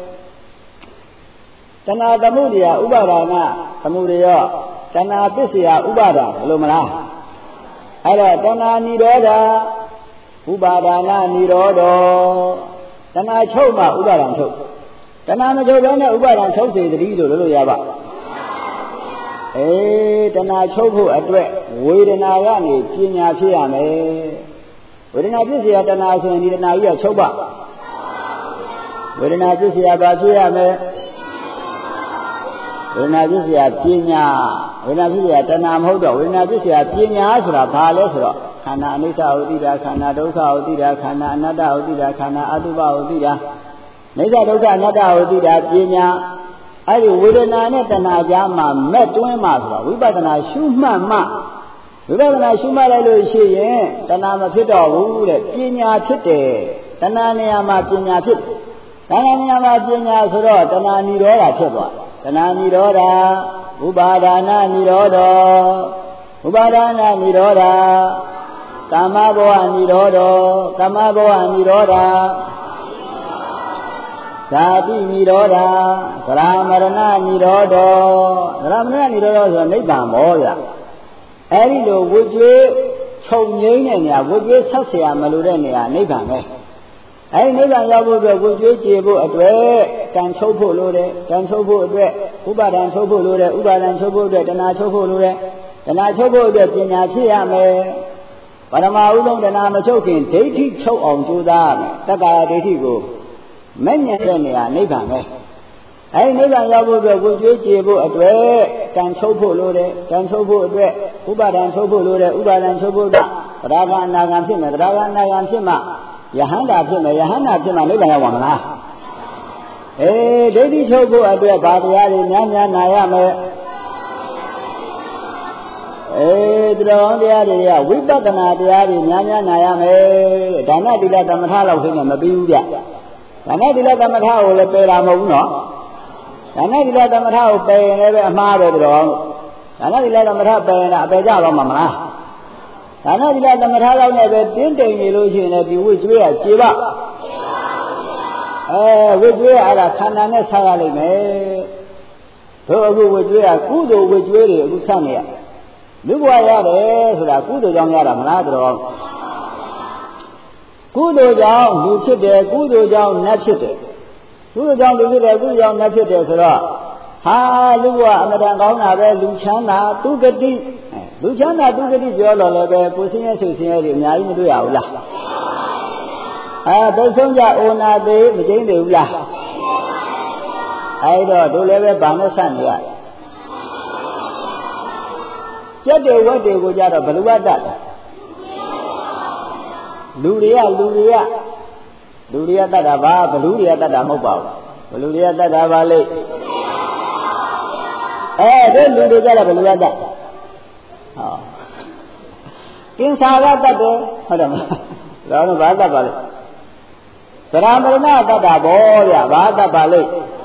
တဏှာသမှုတရားဥပါဒနာသမှုရရောတဏှာပစ္စယဥပါဒဘယ်လိုမလားအဲ့တော့တဏှာនិရောဓဥပါဒနာនិရောဓတဏှာချုပ်မှဥပါဒံချုပ်တဏှာမချုပ်ဘဲနဲ့ဥပါဒံချုပ်စေတည်းလို့ရပါတဏှာချုပ်ဖို့အတွက်ဝေဒနာကနေပညာဖြစ်ရမယ်ဝေဒနာပစ္စယတဏှာဆိုရင်ဒီတဏှာကြီးကချုပ်ပါဝေဒနာပစ္စယဘာဖြစ်ရမလဲဝေဒနာပစ္စယပညာဝေဒနာပစ္စယတဏှာမဟုတ်တော့ဝေဒနာပစ္စယပညာဆိုတာဘာလဲဆိုတော့ခန္ဓာအနိစ္စဟုသိတာခန္ဓာဒုက္ခဟုသိတာခန္ဓာအနတ္တဟုသိတာခန္ဓာအတုပဟုသိတာနိစ္စဒုက္ခအနတ္တဟုသိတာပညာအဲ့ဒီဝေဒနာနဲ့တဏှာကြားမှာမဲ့တွင်းမှဆိုတာဝိပဿနာရှုမှတ်မှဝိပဿနာရှုမှတ်လိုက်လို့ရှိရင်တဏှာမဖြစ်တော့ဘူးတဲ့ပညာဖြစ်တယ်တဏှာနေရာမှာပညာဖြစ်တဏှာနေရာမှာပညာဆိုတော့တဏှာនិရောဓဖြစ်သွားတဏှာនិရောဓဥပါဒနာနိရောဓဥပါဒနာနိရောဓကာမဘောဟနိရောဓကာမဘောဟနိရောဓဇာတိနိရောဓသရမရဏနိရောဓသရမရဏနိရောဓဆိုနိဗ္ဗာန်မောဗျအဲ့ဒီလိုဝိကျွေးခြုံငိမ့်တဲ့နေရာဝိကျွေးဆက်เสียမလို့တဲ့နေရာနိဗ္ဗာန်ပဲအဲ့ဒီနိဗ္ဗာန်ရောက်ဖို့အတွက်ဝိကျွေးကျေဖို့အတွက်ကံချုပ်ဖို့လိုတယ်ကံချုပ်ဖို့အတွက်ဥပါဒံချုပ်ဖို့လိုတယ်ဥပါဒံချုပ်ဖို့အတွက်တဏှာချုပ်ဖို့လိုတယ်တဏှာချုပ်ဖို့အတွက်ပညာဖြစ်ရမယ်ပရမဥဆုံးတဏှာမချုပ်ခင်ဒိဋ္ဌိချုပ်အောင်ကြိုးစားရမယ်တက္ကာယဒိဋ္ဌိကိုမဲ့ညံတဲ့နေရာနိဗ္ဗာန်ပဲအဲဒီနိဗ္ဗာန်ရောက်ဖို့အတွက်ကိုကြွေးကြေဖို့အတွက်ကံချုပ်ဖို့လိုတယ်ကံချုပ်ဖို့အတွက်ဥပါဒံချုပ်ဖို့လိုတယ်ဥပါဒံချုပ်ဖို့ကတရားကအနာဂံဖြစ်မယ်တရားကအနာဂံဖြစ်မှယဟန္တာဖြစ်မယ်ယဟန္တာဖြစ်မှနိဗ္ဗာန်ရောက်ပါမလားဒိဋ္ဌိချုပ်ဖို့အတွက်ဘာတရားတွေများများနာရမယ်တရားတရားတွေကဝိပဿနာတရားတွေများများနာရမယ်ဒါနသီလသမထလောက်ဆိုရင်မပြီးဘူးဗျဒါနသီလသမထကိုလည်းပယ်တာမဟုတ်ဘူးနော်ဒါနသီလသမထကိုပယ်ရင်လည်းအမှားပဲတော်ဒါနသီလသမထပယ်ရင်အပယ်ကြတော့မှာမလားဒါနသီလသမထလောက်နဲ့ပဲတင်းတိမ်နေလို့ရှိရင်လည်းဒီဝိကျွေးကခြေပါဝိကျွေးအဲ့ဒါခန္ဓာနဲ့ဆက်ရလိမ့်မယ်တို့အခုဝိကျွေးကကုသိုလ်ဝိကျွေးတွေအခုဆက်နေရလူဘဝရတယ်ဆိုတာကုသိုလ်ကြောင့်ရတာမလားတော်ကုသိုလ်ကြောင့်လူဖြစ်တယ်ကုသိုလ်ကြောင့်နတ်ဖြစ်တယ်ကုသိုလ်ကြောင့်လူဖြစ်တယ်ကုသိုလ်ကြောင့်နတ်ဖြစ်တယ်ဆိုတော့ဟာလူဘဝအမတန်ကောင်းတာပဲလူချမ်းသာသူဂတိလူချမ်းသာသူဂတိပြောတော့လည်းပဲကိုယ်စင်းရဲ့စိတ်စင်းရဲ့တွေအများကြီးမတွေ့ရဘူးလားဒုဆုံးကြအိုနာသေးမကျင်းသေးဘူးလားအဲ့တော့တို့လည်းပဲဗာနဲ့ဆက်နေရတယ်ကျက်တွေဝက်တွေကိုကြတော့ဘလူဝတ်တတ်လူတွေကတတ်တာပါဘလူတွေကတတ်တာမဟုတ်ပါဘူးဘလူတွေကတတ်တာပါလေတို့လူတွေကြတော့ဘလူကတတ်ကင်္စာကတတ်တယ်ဟုတ်တယ်မလားဒါတော့ဘာတတ်ပါလဲသရမရဏတတ်တာဘောဗျဘာတတ်ပါလဲ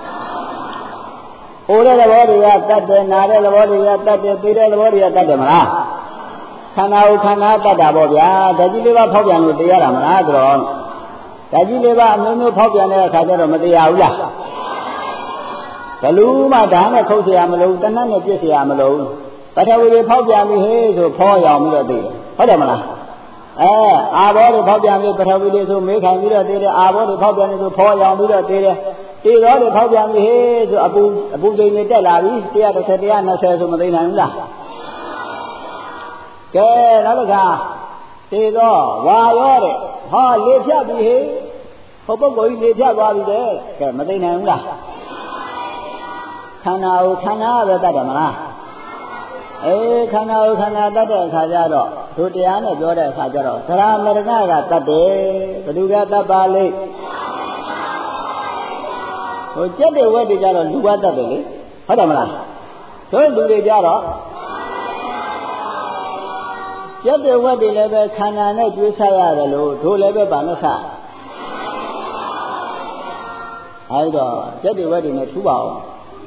ဟိုတဲ့သဘောတွေကတတ်တယ်နာတဲ့သဘောတွေကတတ်တယ်သိတဲ့သဘောတွေကတတ်တယ်မလားခန္ဓာကိုခန္ဓာတတ်တာပေါ့ဗျာဓာကြီးလေးပါဖောက်ပြန်လို့တရားရမှာလားဆိုတော့ဓာကြီးလေးပါအမျိုးမျိုးဖောက်ပြန်တဲ့အခါကျတော့မတရားဘူးလားဘလူးမှဓာတ်နဲ့ခုတ်เสียမလို့တဏှတ်နဲ့ပြစ်เสียမလို့ပထဝီတွေဖောက်ပြန်ပြီဟေးဆိုဖောရောင်ပြီးတော့သိတယ်ဟုတ်တယ်မလားအာဘောတွေဖောက်ပြန်ပြီးပထဝီတွေဆိုမေးခံပြီးတော့သိတယ်အာဘောတွေဖောက်ပြန်နေဆိုဖောရောင်ပြီးတော့သိတယ်တေရောတွေဖောက်ပြန်ပြီဟေးဆိုအပူချိန်တွေတက်လာပြီ130 120ဆိုမသိနိုင်ဘူးလားကဲနောက်တစ်ခါတေသောဝါရောတဲ့ဟာလေဖြတ်ပြီဟေးဟိုပုဂ္ဂိုလ်ကြီးလေဖြတ်သွားပြီတဲ့ကဲမသိနိုင်ဘူးလားခန္ဓာကိုခန္ဓာပဲတတ်တယ်မလားခန္ဓာကိုခန္ဓာတတ်တဲ့အခါကျတော့တို့တရားနဲ့ပြောတဲ့အခါကျတော့သရမရဏကတတ်တယ်ဘယ်သူကတတ်ပါလိမ့်ဟိုကျက်တဲ့ဝက်တွေကြတော့လူကတတ်တယ်လေဟုတ်တယ်မလားတို့လူတွေကြတော့ကျက်တဲ့ဝက်တွေလည်းပဲခန္ဓာနဲ့ကျွေးဆရတယ်လို့တို့လည်းပဲဗာနဲ့ဆအဲ့တော့ကျက်တဲ့ဝက်တွေနဲ့ထူပါအောင်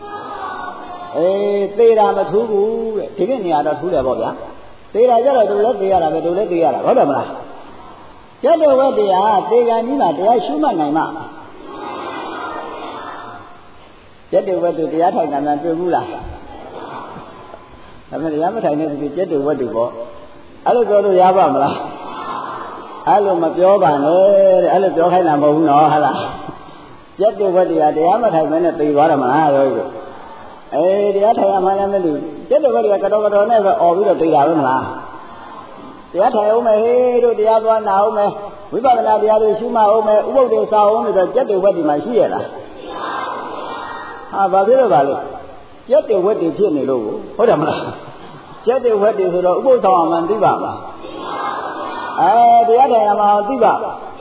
သေတာမထူးဘူးတဲ့ဒီနေ့နေရာတော့ထူးတယ်ပေါ့ဗျာသေတာကြတော့တို့လည်းသေရတာပဲတို့လည်းသေရတာဟုတ်တယ်မလားကျက်တဲ့ဝက်တရားသေကံကြီးမှာတရားရှုမှတ်နိုင်မှာကျက်တဲ့ဝက်တွေတရားထိုင်တာများတွေ့ဘူးလားဒါပေမဲ့တရားမထိုင်တဲ့သူကျက်တဲ့ဝက်တွေပေါ့အဲ့လိုပြောလို့ရပါမလားအဲ့လိုမပြောပါနဲ့တဲ့အဲ့လိုပြောခိုင်းတာမဟုတ်ဘူးနော်ဟုတ်လားကျက်တဲ့ဝက်တွေကတရားမထိုင်မဲနဲ့သိသွားတယ်မလားရောကြီးတရားထိုင်ရမှလည်းမလို့ကျက်တဲ့ဝက်တွေကကတော့နဲ့ပဲអော်ပြီးတော့သိတာပဲမလားတရားထိုင်အောင်မယ်ဟေးတို့တရားသွားနာအောင်မယ်ဝိပဿနာတရားတွေရှုမှအောင်မယ်ဥပုဒ်တွေစာအောင်လို့ကျက်တဲ့ဝက်တွေမှာရှိရလားဘာဖြစ်လို့ပါလဲကျက်တဲ့ဝက်တွေဖြစ်နေလို့ဟုတ်တယ်မလားကျက်တဲ့ဝက်တွေဆိုတော့ဥပုသ်ဆောင်အောင်သိပါမလားတရားထိုင်ရမှာသိပါ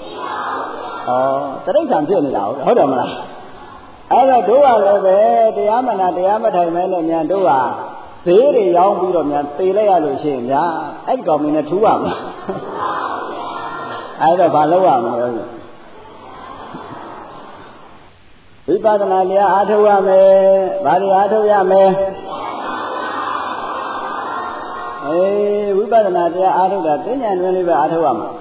တိရစ္ဆာန်ဖြစ်နေတာဟုတ်တယ်မလားအဲ့တော့တို့ကလည်းပဲတရားမနာတရားမထိုင်မဲနဲ့မြန်တို့ကဈေးတွေရောင်းပြီးတော့မြန်သေလိုက်ရလို့ရှိရင်ဗျာအဲ့ဒီကောင်မင်းနဲ့ထူးပါမလားအဲ့တော့ဘာလုပ်ရမလဲဝိပဿနာတရားအားထုတ်ရမယ်။ဘာတွေအားထုတ်ရမလဲဝိပဿနာတရားအားထုတ်တာသိဉာဏ်တွင်လေးပဲအားထုတ်ရမှာ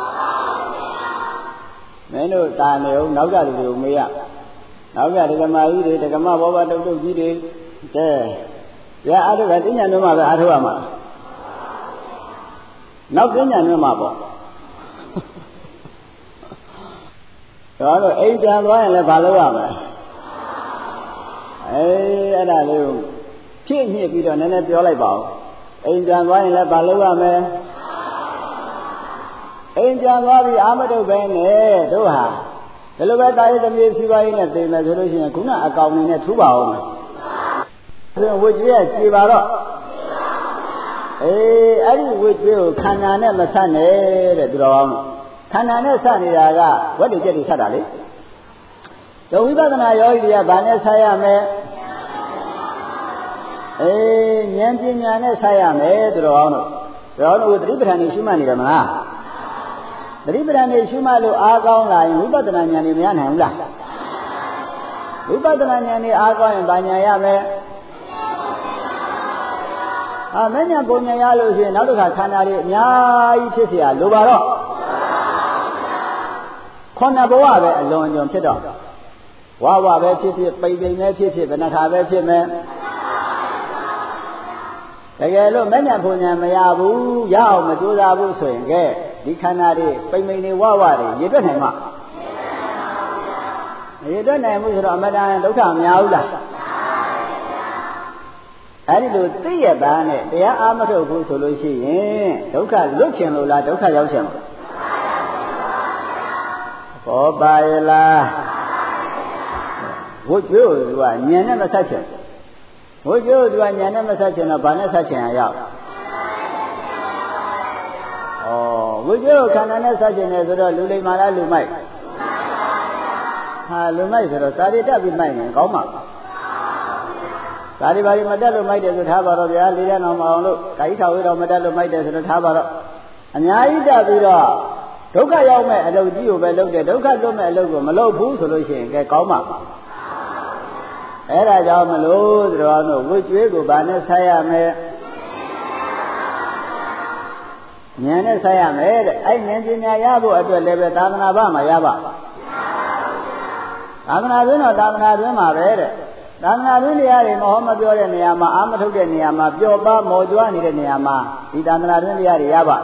မင်းတို့တာနေအောင်နောက်ကလူတွေကိုမေးရနောက်ကဒကမာကြီးတွေဒကမဘောဘတုတ်တုတ်ကြီးတွေကဲရအားထုတ်တာသိဉာဏ်တွင်မှပဲအားထုတ်ရမှာနောက်သိဉာဏ်တွင်မှပေါ့ဒါတော့အိမ်ပြန်သွားရင်လည်းဘာလုပ်ရမလဲအဲ့ဒါလေးကိုဖြည့်ညှစ်ပြီးတော့နည်းနည်းပြောလိုက်ပါဦးအိမ်ပြန်သွားရင်လည်းဘာလုပ်ရမလဲအိမ်ပြန်သွားပြီးအာမတုတ်ပဲနဲ့တို့ဟာဒီလိုပဲတာရသမီးစီးပွားရေးနဲ့သိမယ်ဆိုလို့ရှိရင်ခုနအကောင်နေနဲ့ထူပါအောင်ဆိုရင်ဝိကျွေးကကြေပါတော့အဲ့ဒီဝိကျွေးကိုခန္ဓာနဲ့မဆက်နဲ့တဲ့သူတော်ခန္ဓာနဲ့ဆက်နေတာကဝက်တွေကြက်တွေဆက်တာလေဒုဝိပဿနာယောဂီတွေကဘာနဲ့ဆက်ရမလဲဉာဏ်ပညာနဲ့ဆက်ရမယ်သူတော်တို့သတိပဋ္ဌာန်ကိုရှုမှတ်နေတယ်မလားသတိပဋ္ဌာန်ကိုရှုမှတ်လို့အားကောင်းလာရင်ဝိပဿနာဉာဏ်တွေမရနိုင်ဘူးလားဝိပဿနာဉာဏ်တွေအားကောင်းရင်ဘာဉာဏ်ရမလဲမဉာဏ်ပုံဉာဏ်ရလို့ရှိရင်နောက်တစ်ခါခန္ဓာတွေအများကြီးဖြစ်เสียလိုပါတော့ခုနဘဝပဲအလွန်အကျွံဖြစ်တော့ဝဝပဲဖြစ်ဖြစ်ပိန်ပိန်ပဲဖြစ်ဖြစ်ဘယ်နှခါပဲဖြစ်မယ်တကယ်လို့မဉဏ်ဘုံဉဏ်မရဘူးရအောင်မကြိုးစားဘူးဆိုရင်ကဲဒီခန္ဓာတွေပိန်ပိန်တွေဝဝတွေရေတွက်နိုင်မှာရေတွက်နိုင်မှုဆိုတော့အမတန်ဒုက္ခမများဘူးလားအဲဒီလိုသိရတာနဲ့တရားအားမထုတ်ဘူးဆိုလို့ရှိရင်ဒုက္ခလွတ်ချင်လို့လားဒုက္ခရောက်ချင်လို့ဘောပါရလားဝိကျွေးကိုသူကဉာဏ်နဲ့မဆက်ချင်ဝိကျွေးကိုသူကဉာဏ်နဲ့မဆက်ချင်တော့ဘာနဲ့ဆက်ချင်ရရောက်ဝိကျွေးကိုခန္ဓာနဲ့ဆက်ချင်တယ်ဆိုတော့လူလိမ္မာလားလူမိုက်လူမိုက်ဆိုတော့စာရီတက်ပြီးမိုက်ရင်ကောင်းမှာစာရီဘာရီမတက်လို့မိုက်တယ်ဆိုထားပါတော့ဗျာလေးရအောင်မအောင်လို့ဓာကြီးထောက်ဝေးတော့မတက်လို့မိုက်တယ်ဆိုတော့ထားပါတော့အများကြီးတက်ပြီးတော့ဒုက္ခရောက်မဲ့အလုပ်ကြီးကိုပဲလုပ်တယ်ဒုက္ခလွတ်မဲ့အလုပ်ကိုမလုပ်ဘူးဆိုလို့ရှိရင်ကဲကောင်းမှာအဲ့ဒါကြောင့်မလို့သူတော်တို့ဝိကျွေးကိုဗာနဲ့ဆက်ရမယ်ဉာဏ်နဲ့ဆက်ရမယ်တဲ့အဲ့ဉာဏ်ပညာရဖို့အတွက်လည်းပဲသာသနာ့ဘာမှာရပါသာသနာ့တွင်တော့သာသနာ့တွင်မှာပဲတဲ့သာသနာ့တွင်တရားတွေမဟောမပြောတဲ့နေရာမှာအာမထုတ်တဲ့နေရာမှာပျော်ပါမော်ကြွားနေတဲ့နေရာမှာဒီသာသနာ့တွင်တရားတွေရပါ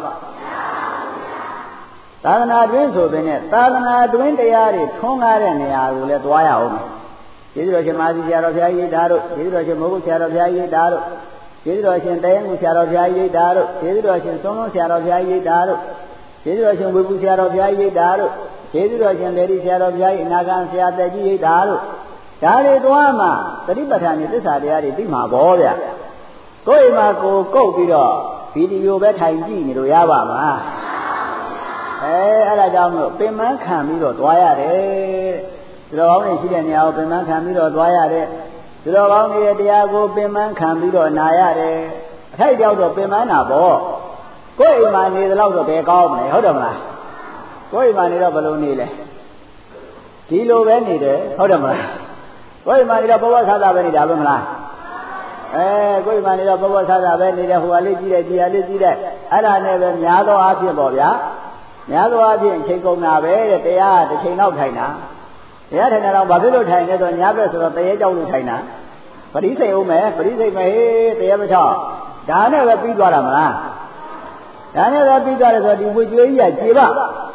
သာသနာ့တွင်ဆိုတဲ့နဲ့သာသနာ့တွင်တရားတွေထွန်းကားတဲ့နေရာကိုလည်းသွားရအောင်ကျေးဇူးတော်ရှင်မာသီဆရာတော်ဘုရားကြီးဒါတို့ကျေးဇူးတော်ရှင်မိုးကုဆရာတော်ဘုရားကြီးဒါတို့ကျေးဇူးတော်ရှင်တယန်းကုဆရာတော်ဘုရားကြီးဒါတို့ကျေးဇူးတော်ရှင်သုံးလုံးဆရာတော်ဘုရားကြီးဒါတို့ကျေးဇူးတော်ရှင်ဝေပုဆရာတော်ဘုရားကြီးဒါတို့ကျေးဇူးတော်ရှင်လေဒီဆရာတော်ဘုရားကြီးအနာဂံဆရာတက်ကြီးဒါတို့ဒါတွေသွားမှသတိပဋ္ဌာန်နဲ့သစ္စာတရားတွေသိမှာပေါ့ဗျကိုယ်အိမ်မှာကိုကုတ်ပြီးတော့ဗီဒီယိုပဲထိုင်ကြည့်နေလို့ရပါမလားအဲ့ဒါကြောင့်မို့ပင်မခံပြီးတော့သွားရတယ်သူတော်ကောင်းတွေရှိတဲ့နေရာကိုပင်မခံပြီးတော့သွားရတယ်သူတော်ကောင်းတွေရဲ့တရားကိုပင်မခံပြီးတော့နာရတယ်အထိုက်တောက်တော့ပင်မနာပေါ့ကိုယ်အိမ်မှာနေသလောက်တော့ဘယ်ကောင်းမလဲဟုတ်တယ်မလားကိုယ်အိမ်မှာနေတော့ဘယ်လိုနေလဲဒီလိုပဲနေတယ်ဟုတ်တယ်မလားကိုယ်အိမ်မှာနေတော့ဘဝဆာသာပဲနေတာပဲမလားကိုယ်အိမ်မှာနေတော့ဘဝဆာသာပဲနေတယ်ဟိုဟာလေးကြည့်တယ်ဒီဟာလေးကြည့်တယ်အဲ့ဒါနဲ့ပဲများသောအားဖြင့်ပေါ့ဗျာများသောအားဖြင့်ချိန်ကုန်တာပဲတဲ့တရားတစ်ချိန်တော့ထိုင်တာတရားထိုင်တာတော့ဘာဖြစ်လို့ထိုင်လဲဆိုညဘက်ဆိုတော့တရေကြောက်လို့ထိုင်တာပရိစိတ်ဦးမယ်ပရိစိတ်မဟေးတရေမချောက်ဒါနဲ့ပဲပြီးသွားတာမလားဒါနဲ့ပဲပြီးသွားတယ်ဆိုတော့ဒီဝိကျွေးကြီးကကြေပါ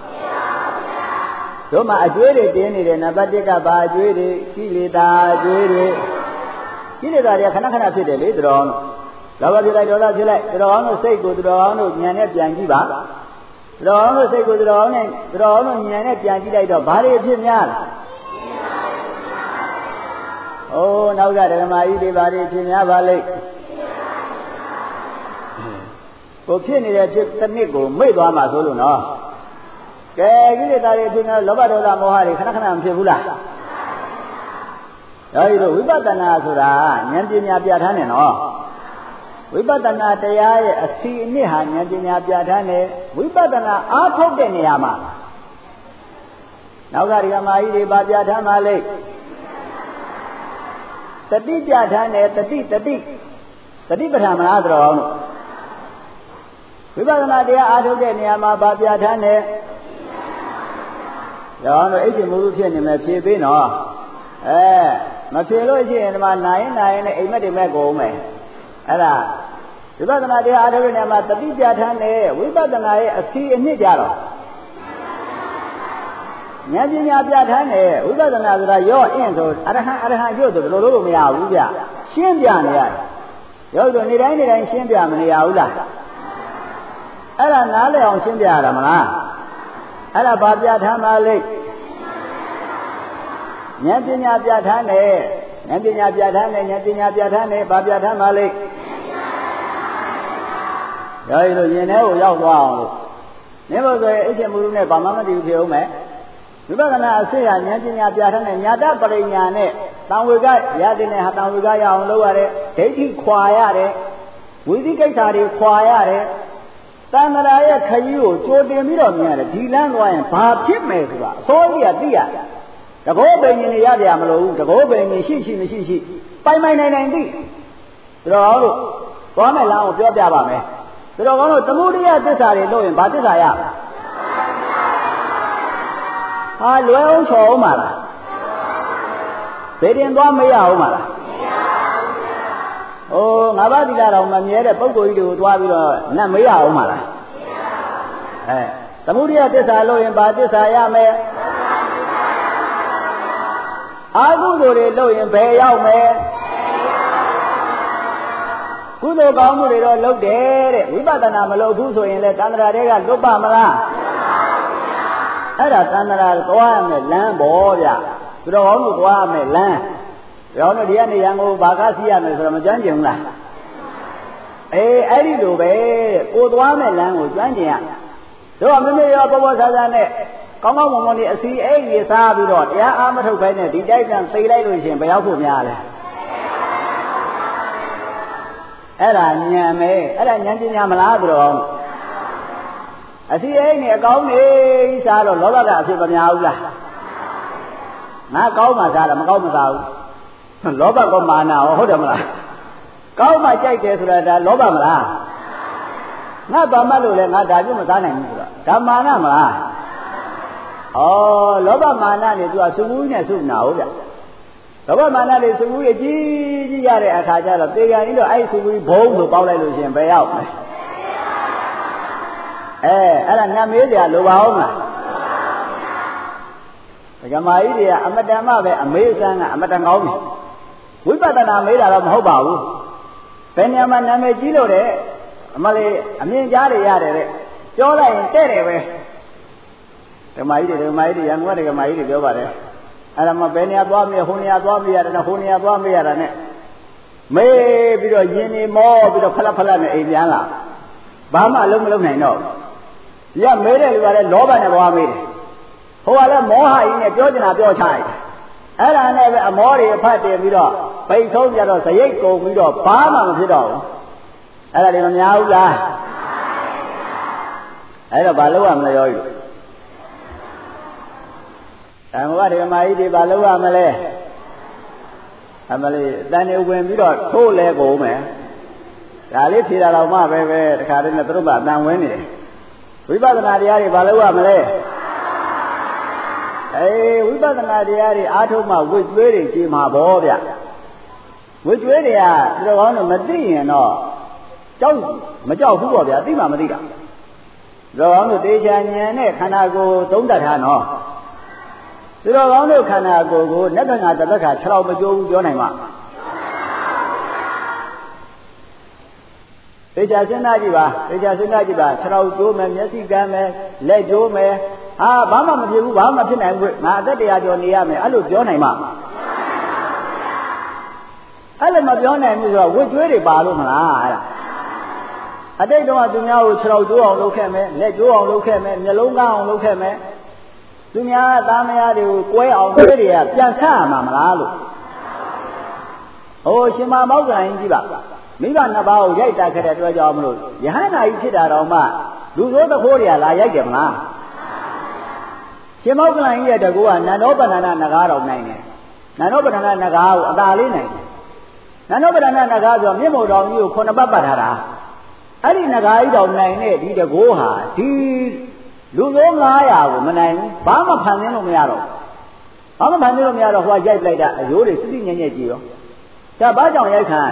တို့မှအကျွေးတွေတင်းနေတယ်နံပါတ်1ကဘာအကျွေးတွေကိလေသာအကျွေးတွေကိလေသာတွေခဏခဏဖြစ်တယ်လေသူတော်လောဘဖြစ်လိုက်ဒေါသဖြစ်လိုက်သူတော်ကောင်းတို့စိတ်ကိုသူတော်ကောင်းတို့ဉာဏ်နဲ့ပြန်ကြည့်ပါသူတော်ကောင်းတို့စိတ်ကိုသူတော်ကောင်းနဲ့သူတော်ကောင်းတို့ဉာဏ်နဲ့ပြန်ကြည့်လိုက်တော့ဘာတွေဖြစ်များလဲနောက်ကဓမ္မကြီးတွေဘာတွေဖြစ်များပါလိမ့်ကိုဖြစ်နေတဲ့ဖြစ်တစ်နှစ်ကိုမိတ်သွားမှာဆိုလို့နော်ကဲကိလေသာတွေဖြစ်နေလောဘဒေါသမောဟတွေခဏခဏမဖြစ်ဘူးလားဒါကြီးတို့ဝိပဿနာဆိုတာဉာဏ်ပညာပြဋ္ဌာန်းတယ်နော်ဝိပဿနာတရားရဲ့အစီအနှစ်ဟာဉာဏ်ပညာပြဋ္ဌာန်းတယ်ဝိပဿနာအားထုတ်တဲ့နေရာမှာနောက်ကဓမ္မကြီးတွေဘာပြဋ္ဌာန်းပါလိမ့်တတိပြဋ္ဌာန်းတယ်တတိပဋ္ဌာန်မလားတော်အောင်လို့ဝိပဿနာတရားအားထုတ်တဲ့နေရာမှာဗာပြဋ္ဌာန်းတယ်ရောင်းလို့အိတ်ရှင်မူလို့ဖြစ်နေမယ်ဖြေပေးနော်မဖြေလို့ရှိရင်ဒီမှာနိုင်နဲ့အိမ်မက်တွေမဲ့ကုန်မယ်အဲ့ဒါဝိပဿနာတရားအားထုတ်တဲ့နေရာမှာတတိပြဋ္ဌာန်းတယ်ဝိပဿနာရဲ့အစီအနှစ်ကြတော့ဉာဏ်ပညာပြဋ္ဌာန်းတယ်ဝိပဿနာဆိုတာရော့အင်းဆိုအရဟံရွတ်ဆိုဘယ်လိုလုပ်လို့မရဘူးဗျရှင်းပြနေရတယ်ရော့ဆိုနေတိုင်းရှင်းပြမနေရဘူးလားအဲ့ဒါနားလည်အောင်ရှင်းပြရတာမလားအဲ့ဒါဘာပြဋ္ဌာန်းပါလိမ့်ဉာဏ်ပညာပြဋ္ဌာန်းတယ်ဉာဏ်ပညာပြဋ္ဌာန်းတယ်ဘာပြဋ္ဌာန်းပါလိမ့်ရော့လို့ရင်ထဲကိုရောက်သွားအောင်လို့နေဖို့ဆိုရင်အစ်ရှင်မူရုနဲ့ဘာမှမသိဘူးဖြစ်အောင်မယ်ဝိပဿနာအစစ်ရဉာဏ်ပညာပြဋ္ဌာန်းတဲ့ညာတပရိညာနဲ့တံဝေကရတဲ့နဲ့ဟာတံဝေကရအောင်လုပ်ရတယ်ဒိဋ္ဌိခွာရတယ်ဝိသိကိစ္စတွေခွာရတယ်တဏ္ဍာရဲ့ခရီးကိုကြိုတင်ပြီးတော့မြင်ရတယ်ဒီလမ်းသွားရင်ဘာဖြစ်မယ်ဆိုတာအစိုးရသိရတယ်တကောပင်ကြီးနေရကြမလို့တကောပင်ကြီးရှိမရှိပိုင်နိုင်သိဒါတော့လို့သွားမယ်လမ်းကိုပြောပြပါမယ်ဒါတော့ကောင်းလို့သမုဒိယသစ္စာတွေလို့ရင်ဘာသစ္စာရဟာလွယ်အောင်ချော်အောင်ပါလားဘယ်တင်သွားမရအောင်ပါလားငါးပါးသီလတော်မမြဲတဲ့ပုဂ္ဂိုလ်ကြီးတွေကိုသွားပြီးတော့နတ်မရအောင်ပါလားသမုဒိယသစ္စာလို့ရင်ဘာသစ္စာရမယ်အာဟုသိုလ်တွေလို့ရင်ဘယ်ရောက်မယ်ကုသိုလ်ကောင်းမှုတွေတော့လုပ်တယ်တဲ့ဝိပဿနာမလုပ်ဘူးဆိုရင်လည်းတဏ္ဍာတွေကလွတ်ပါမလားအဲ့ဒါတဏ္ဍာသွားရမယ်လမ်းပေါ်ဗျသူတော်ကောင်းတို့သွားရမယ်လမ်းရောင်းတို့ဒီကနေရန်ကုန်ဘာကစီးရမယ်ဆိုတော့မကြမ်းကျင်ဘူးလားအဲ့ဒီလိုပဲကိုသွားမယ်လမ်းကိုကြမ်းကျင်ရတို့ကမမေရောပေါ်ဆာဆာနဲ့ကောင်းကောင်းမွန်မွန်ဒီအစီအိတ်ကြီးစားပြီးတော့တရားအားမထုတ်ခိုင်းနဲ့ဒီတိုက်ပြန်သိလိုက်လို့ရှိရင်ဘယ်ရောက်ဖို့များလဲအဲ့ဒါဉာဏ်ပဲအဲ့ဒါဉာဏ်ပညာမလားသူတော်အစီအိတ်နဲ့အကောင်းနေစားတော့လောဘကအဖြစ်မများဘူးလားငါကောင်းမှစားတယ်မကောင်းမစားဘူးလောဘကမာနဟုတ်တယ်မလားကောင်းမှကြိုက်တယ်ဆိုတာဒါလောဘမလားငါဘာမှလို့လဲငါဒါပြုမစားနိုင်ဘူးဆိုတာဒါမာနမလားလောဘမာနနဲ့သူကစုမှုနဲ့စုနာဟုတ်ဗျလောဘမာနတွေစုမှုကြီးရတဲ့အခါကျတော့ပေကံကြီးတော့အဲ့စုမှုဘုံလို့ပေါက်လိုက်လို့ရှိရင်ဘယ်ရောက်လဲအဲ့ဒါနတ်မေးစရာလိုပါအောင်လားဒကမာကြီးတွေကအမတန်မှပဲအမေးစမ်းကအမတန်ကောင်းတယ်ဝိပဿနာမေးတာတော့မဟုတ်ပါဘူးဘယ်နေရာမှာနာမည်ကြီးလို့တဲ့အမလေးအမြင်ကြားတွေရတယ်တဲ့ပြောလိုက်ရင်တဲ့တယ်ပဲဒကမာကြီးတွေရန်ကုန်ကဒကမာကြီးတွေပြောပါတယ်အဲ့ဒါမှဘယ်နေရာသွားမေးဟိုနေရာသွားမေးရတယ်ဟိုနေရာသွားမေးရတာနဲ့မေးပြီးတော့ယင်နေမောပြီးတော့ဖလက်နဲ့အိမ်ပြန်လာဘာမှအလုံးမလုံးနိုင်တော့ဒီကမေးတဲ့လူကလည်းလောဘနဲ့သွားမေးတယ်ဟိုကလည်းမောဟကြီးနဲ့ပြောချင်တာပြောချလိုက်အဲ့ဒါနဲ့ပဲအမောတွေဖတ်တင်ပြီးတော့ပိတ်ဆုံးကြတော့ဇရိတ်ကုန်ပြီးတော့ဘာမှမဖြစ်တော့ဘူးအဲ့ဒါတွေမများဘူးလားအဲ့တော့ဘာလုပ်ရမလဲရောကြီးဓမ္မဝဒမကြီးတွေဘာလုပ်ရမလဲအမလေးတန်နေဝင်ပြီးတော့ထိုးလဲကုန်မယ်ဒါလေးဖြေတာတော့မှပဲတခါတည်းနဲ့သူတို့ကအတန်ဝင်နေတယ်ဝိပဿနာတရားတွေဘာလုပ်ရမလဲဝိပဿနာတရားတွေအားထုတ်မှဝိကျွေးတွေကြည်မှာပေါ့ဗျဝိကျွေးတွေကသူတော်ကောင်းတို့မသိရင်တော့မကြောက်ဘူးပေါ့ဗျာသိမှမသိတာသူတော်ကောင်းတို့တေချာဉာဏ်နဲ့ခန္ဓာကိုယ်သုံးသပ်ထားနော်သူတော်ကောင်းတို့ခန္ဓာကိုယ်ကိုလက်သငါတစ်သက်ခါ6လောက်မကြိုးဘူးပြောနိုင်မှာသေချာစဉ်းစားကြည့်ပါ6လောက်ကြိုးမယ်မျက်စိကမ်းမယ်လက်ကြိုးမယ်ဘာမှမဖြစ်ဘူးဘာမှမဖြစ်နိုင်ဘူးငါအသက်100ကျော်နေရမယ်အဲ့လိုပြောနိုင်မှာအဲ့လိုမပြောနိုင်ဘူးဆိုတော့ဝိကျွေးတွေပါလို့မလားအဲ့ဒါအတိတ်တော့သူများကို6လောက်ကြိုးအောင်လုပ်ခဲ့မယ်လက်ကြိုးအောင်လုပ်ခဲ့မယ်မျက်လုံးကားအောင်လုပ်ခဲ့မယ်သူများသားမယားတွေကိုကွဲအောင်တွေးတွေကပြန်ဆရမှာမလားလို့ရှင်မမောက္ကလန်ကြီးပါမိဘနှစ်ပါးကိုရိုက်တာခဲ့တဲ့အတွက်ကြောင့်မလို့ယဟန္တာကြီးဖြစ်တာတော့မှလူဆိုးသခိုးတွေကလာရိုက်တယ်မလားရှင်မောက္ကလန်ကြီးရဲ့တကူကနန္ဒောပဏ္ဏနဂါတော်နိုင်တယ်နန္ဒောပဏ္ဏနဂါကိုအသာလေးနိုင်တယ်နန္ဒောပဏ္ဏနဂါဆိုမြင့်မို့တော်ကြီးကို9 ပတ်ပတ်ထားတာအဲ့ဒီငကားကြီးတော်နိုင်တဲ့ဒီတကိုးဟာဒီလူမျိုး900ကိုမနိုင်ဘူးဘာမှဖန်ဆင်းလို့မရတော့ဘာမှဖန်ဆင်းလို့မရတော့ဟိုကရိုက်လိုက်တာအယိုးတွေစစ်စစ်ညံ့ညံ့ကြည့်ရောဒါဘာကြောင့်ရိုက်ခံ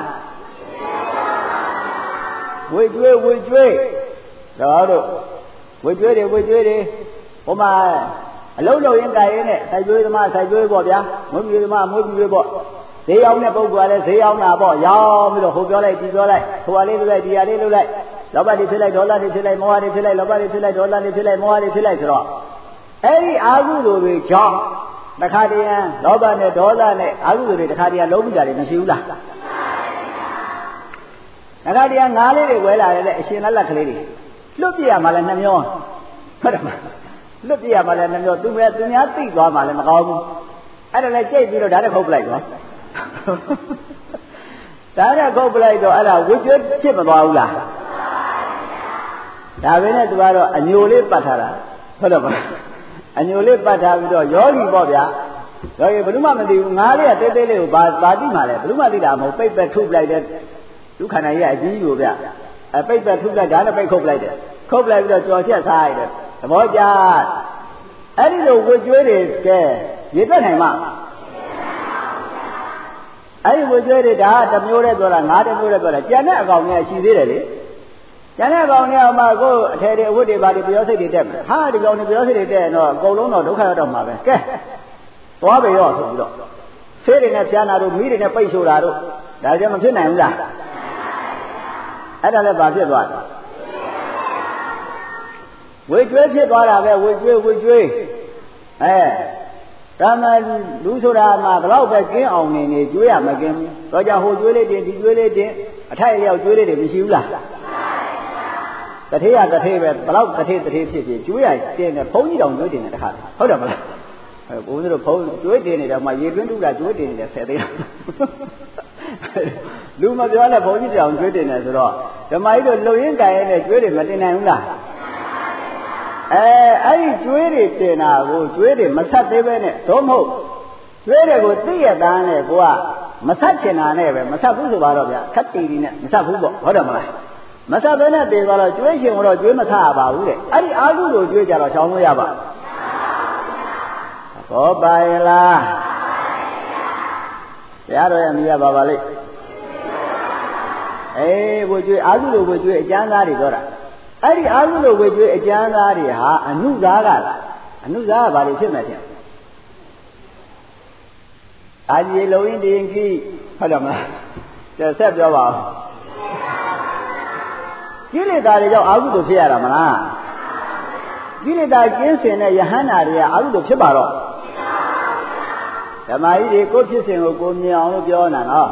ဝေကျွေးတော့တို့ဝေကျွေးတွေဟိုမှာအလုံးလုံးရင်တိုင်ရင်နဲ့စိုက်ကျွေးသမားစိုက်ကျွေးပေါ့ဗျာမွေးမြူသမားမွေးမြူပေါ့ဈေးရောက်တဲ့ပုဂ္ဂိုလ်ကလည်းဈေးရောက်တာပေါ့ရောင်းပြီးတော့ဟိုပြောလိုက်ဒီပြောလိုက်ဟိုဟာလေးလုပ်လိုက်ဒီဟာလေးလုပ်လိုက်လောဘတွေဖြစ်လိုက်ဒေါသတွေဖြစ်လိုက်မောဟတွေဖြစ်လိုက်လောဘတွေဖြစ်လိုက်ဒေါသတွေဖြစ်လိုက်မောဟတွေဖြစ်လိုက်ဆိုတော့အဲ့ဒီအာဟုသူတွေကြောင့်တခါတည်းလောဘနဲ့ဒေါသနဲ့အာဟုသူတွေတခါတည်းလုံးပြီးကြတယ်မရှိဘူးလားတခါတည်းငါးလေးတွေဝဲလာတဲ့အရှင်လက်လက်ကလေးတွေလွတ်ပြရမှလည်းနှမျောဟုတ်တယ်မလွတ်ပြရမှလည်းနှမျောသူများသိသွားမှလည်းမကောင်းဘူးအဲ့ဒါလည်းကြိတ်ပြီးတော့ဓာတ်ခုတ်ပလိုက်တော့ဒါနဲ့ခုတ်ပလိုက်တော့အဲ့ဒါဝိကျွတ်ဖြစ်မသွားဘူးလားဒါပဲနဲ့သူကတော့အညိုလေးပတ်ထားတာဟုတ်တယ်မလားအညိုလေးပတ်ထားပြီးတော့ယောဂီပေါ့ဗျာယောဂီဘယ်သူမှမသိဘူးငါးလေးကတဲလေးကိုဘာသိမှလဲဘယ်သူမှသိတာမဟုတ်ပိတ်ပက်ထုတ်ပလိုက်တဲ့ဒုက္ခနာကြီးကအကြီးကြီးကိုဗျပိတ်ပက်ထုတ်ပလိုက်ဒါနဲ့ပိတ်ခုတ်ပလိုက်တယ်ခုတ်ပလိုက်ပြီးတော့ကြော်ချက်စားရတယ်သဘောကျအဲ့ဒီလိုဝိကျွေးတွေကဲရေတွက်နိုင်မှာအဲ့ဒီဝိကျွေးတွေဒါကတစ်မျိုးတည်းပြောတာငါးတစ်မျိုးတည်းပြောတာကျန်တဲ့အကောင်ကြီးရှိသေးတယ်လေကျန်တဲ့ကောင်တွေကမှကိုယ်အထည်တွေအဝတ်တွေပါတွေပြောစိတ်တွေတက်မယ်ဟာဒီကောင်တွေပြောစိတ်တွေတက်ရင်တော့အကုန်လုံးတော့ဒုက္ခရောက်တော့မှာပဲကဲသွားပဲရောဆိုပြီးတော့ဆေးတွေနဲ့ပြန်လာတော့မိတွေနဲ့ပိတ်ဆိုတာတို့ဒါကြမဖြစ်နိုင်ဘူးလားအဲ့ဒါလည်းဘာဖြစ်သွားလဲဝေကျွေးဖြစ်သွားတာပဲဝေကျွေးဒါမှလူဆိုတာမှဘလောက်ပဲကျင်းအောင်နေကျွေးရမကင်းဘူးတော့ကြဟိုကျွေးလေးတင်ဒီကျွေးလေးတင်အထိုက်လျောက်ကျွေးလေးတွေမရှိဘူးလားတထေးပဲဘလောက်တထေးဖြစ်ကျွေးရတင်တယ်ဘုန်းကြီးတောင်ကျွေးတင်တယ်တခါဟုတ်တယ်မလားဘုန်းကြီးတို့ဘုန်းကျွေးတင်နေတယ်မှရေတွင်းတူတာကျွေးတင်နေတယ်10သိန်းလူမပြောနဲ့ဘုန်းကြီးတောင်ကျွေးတင်တယ်ဆိုတော့ဓမ္မကြီးတို့လုံရင်းကြရင်လည်းကျွေးတယ်မတင်နိုင်ဘူးလားအဲ့ဒီကျွေးတွေတင်တာကိုကျွေးတွေမဆက်သေးပဲနဲ့သို့မဟုတ်ကျွေးတွေကိုသိရသားနဲ့ကိုကမဆက်ချင်တာနဲ့ပဲမဆက်ဘူးဆိုပါတော့ဗျာခက်တီတီနဲ့မဆက်ဘူးပေါ့ဟုတ်တယ်မလားမဆက်ဘဲနဲ့တည်သွားတော့ကျွေးရှင်တော့ကျွေးမဆက်ရပါဘူးတဲ့အဲ့ဒီအာဟုကိုကျွေးကြတော့ချောင်းလို့ရပါဘောပါရလားတရားတော်ရဲ့အမိရပါပါလိမ့်ဝိကျွေးအာဟုလိုဝိကျွေးအကျမ်းသားတွေပြောတာအဲ့ဒီအာဟုလိုဝိကျွေးအကျမ်းသားတွေဟာအနုဇာကလားအနုဇာကဘာလို့ဖြစ်မဲ့တဲ့အာကြီးလုံရင်တင်ကြီးဟုတ်တယ်မလားဆက်ပြောပါဦးကိလေသာတွေကြောင့်အာဟုလိုဖြစ်ရတာမလားကိလေသာကျင်းစင်တဲ့ယဟန္တာတွေကအာဟုလိုဖြစ်ပါတော့ဓမ္မကြီးတွေကိုဖြစ်စဉ်ကိုမြင်အောင်လို့ပြောနေတာနော်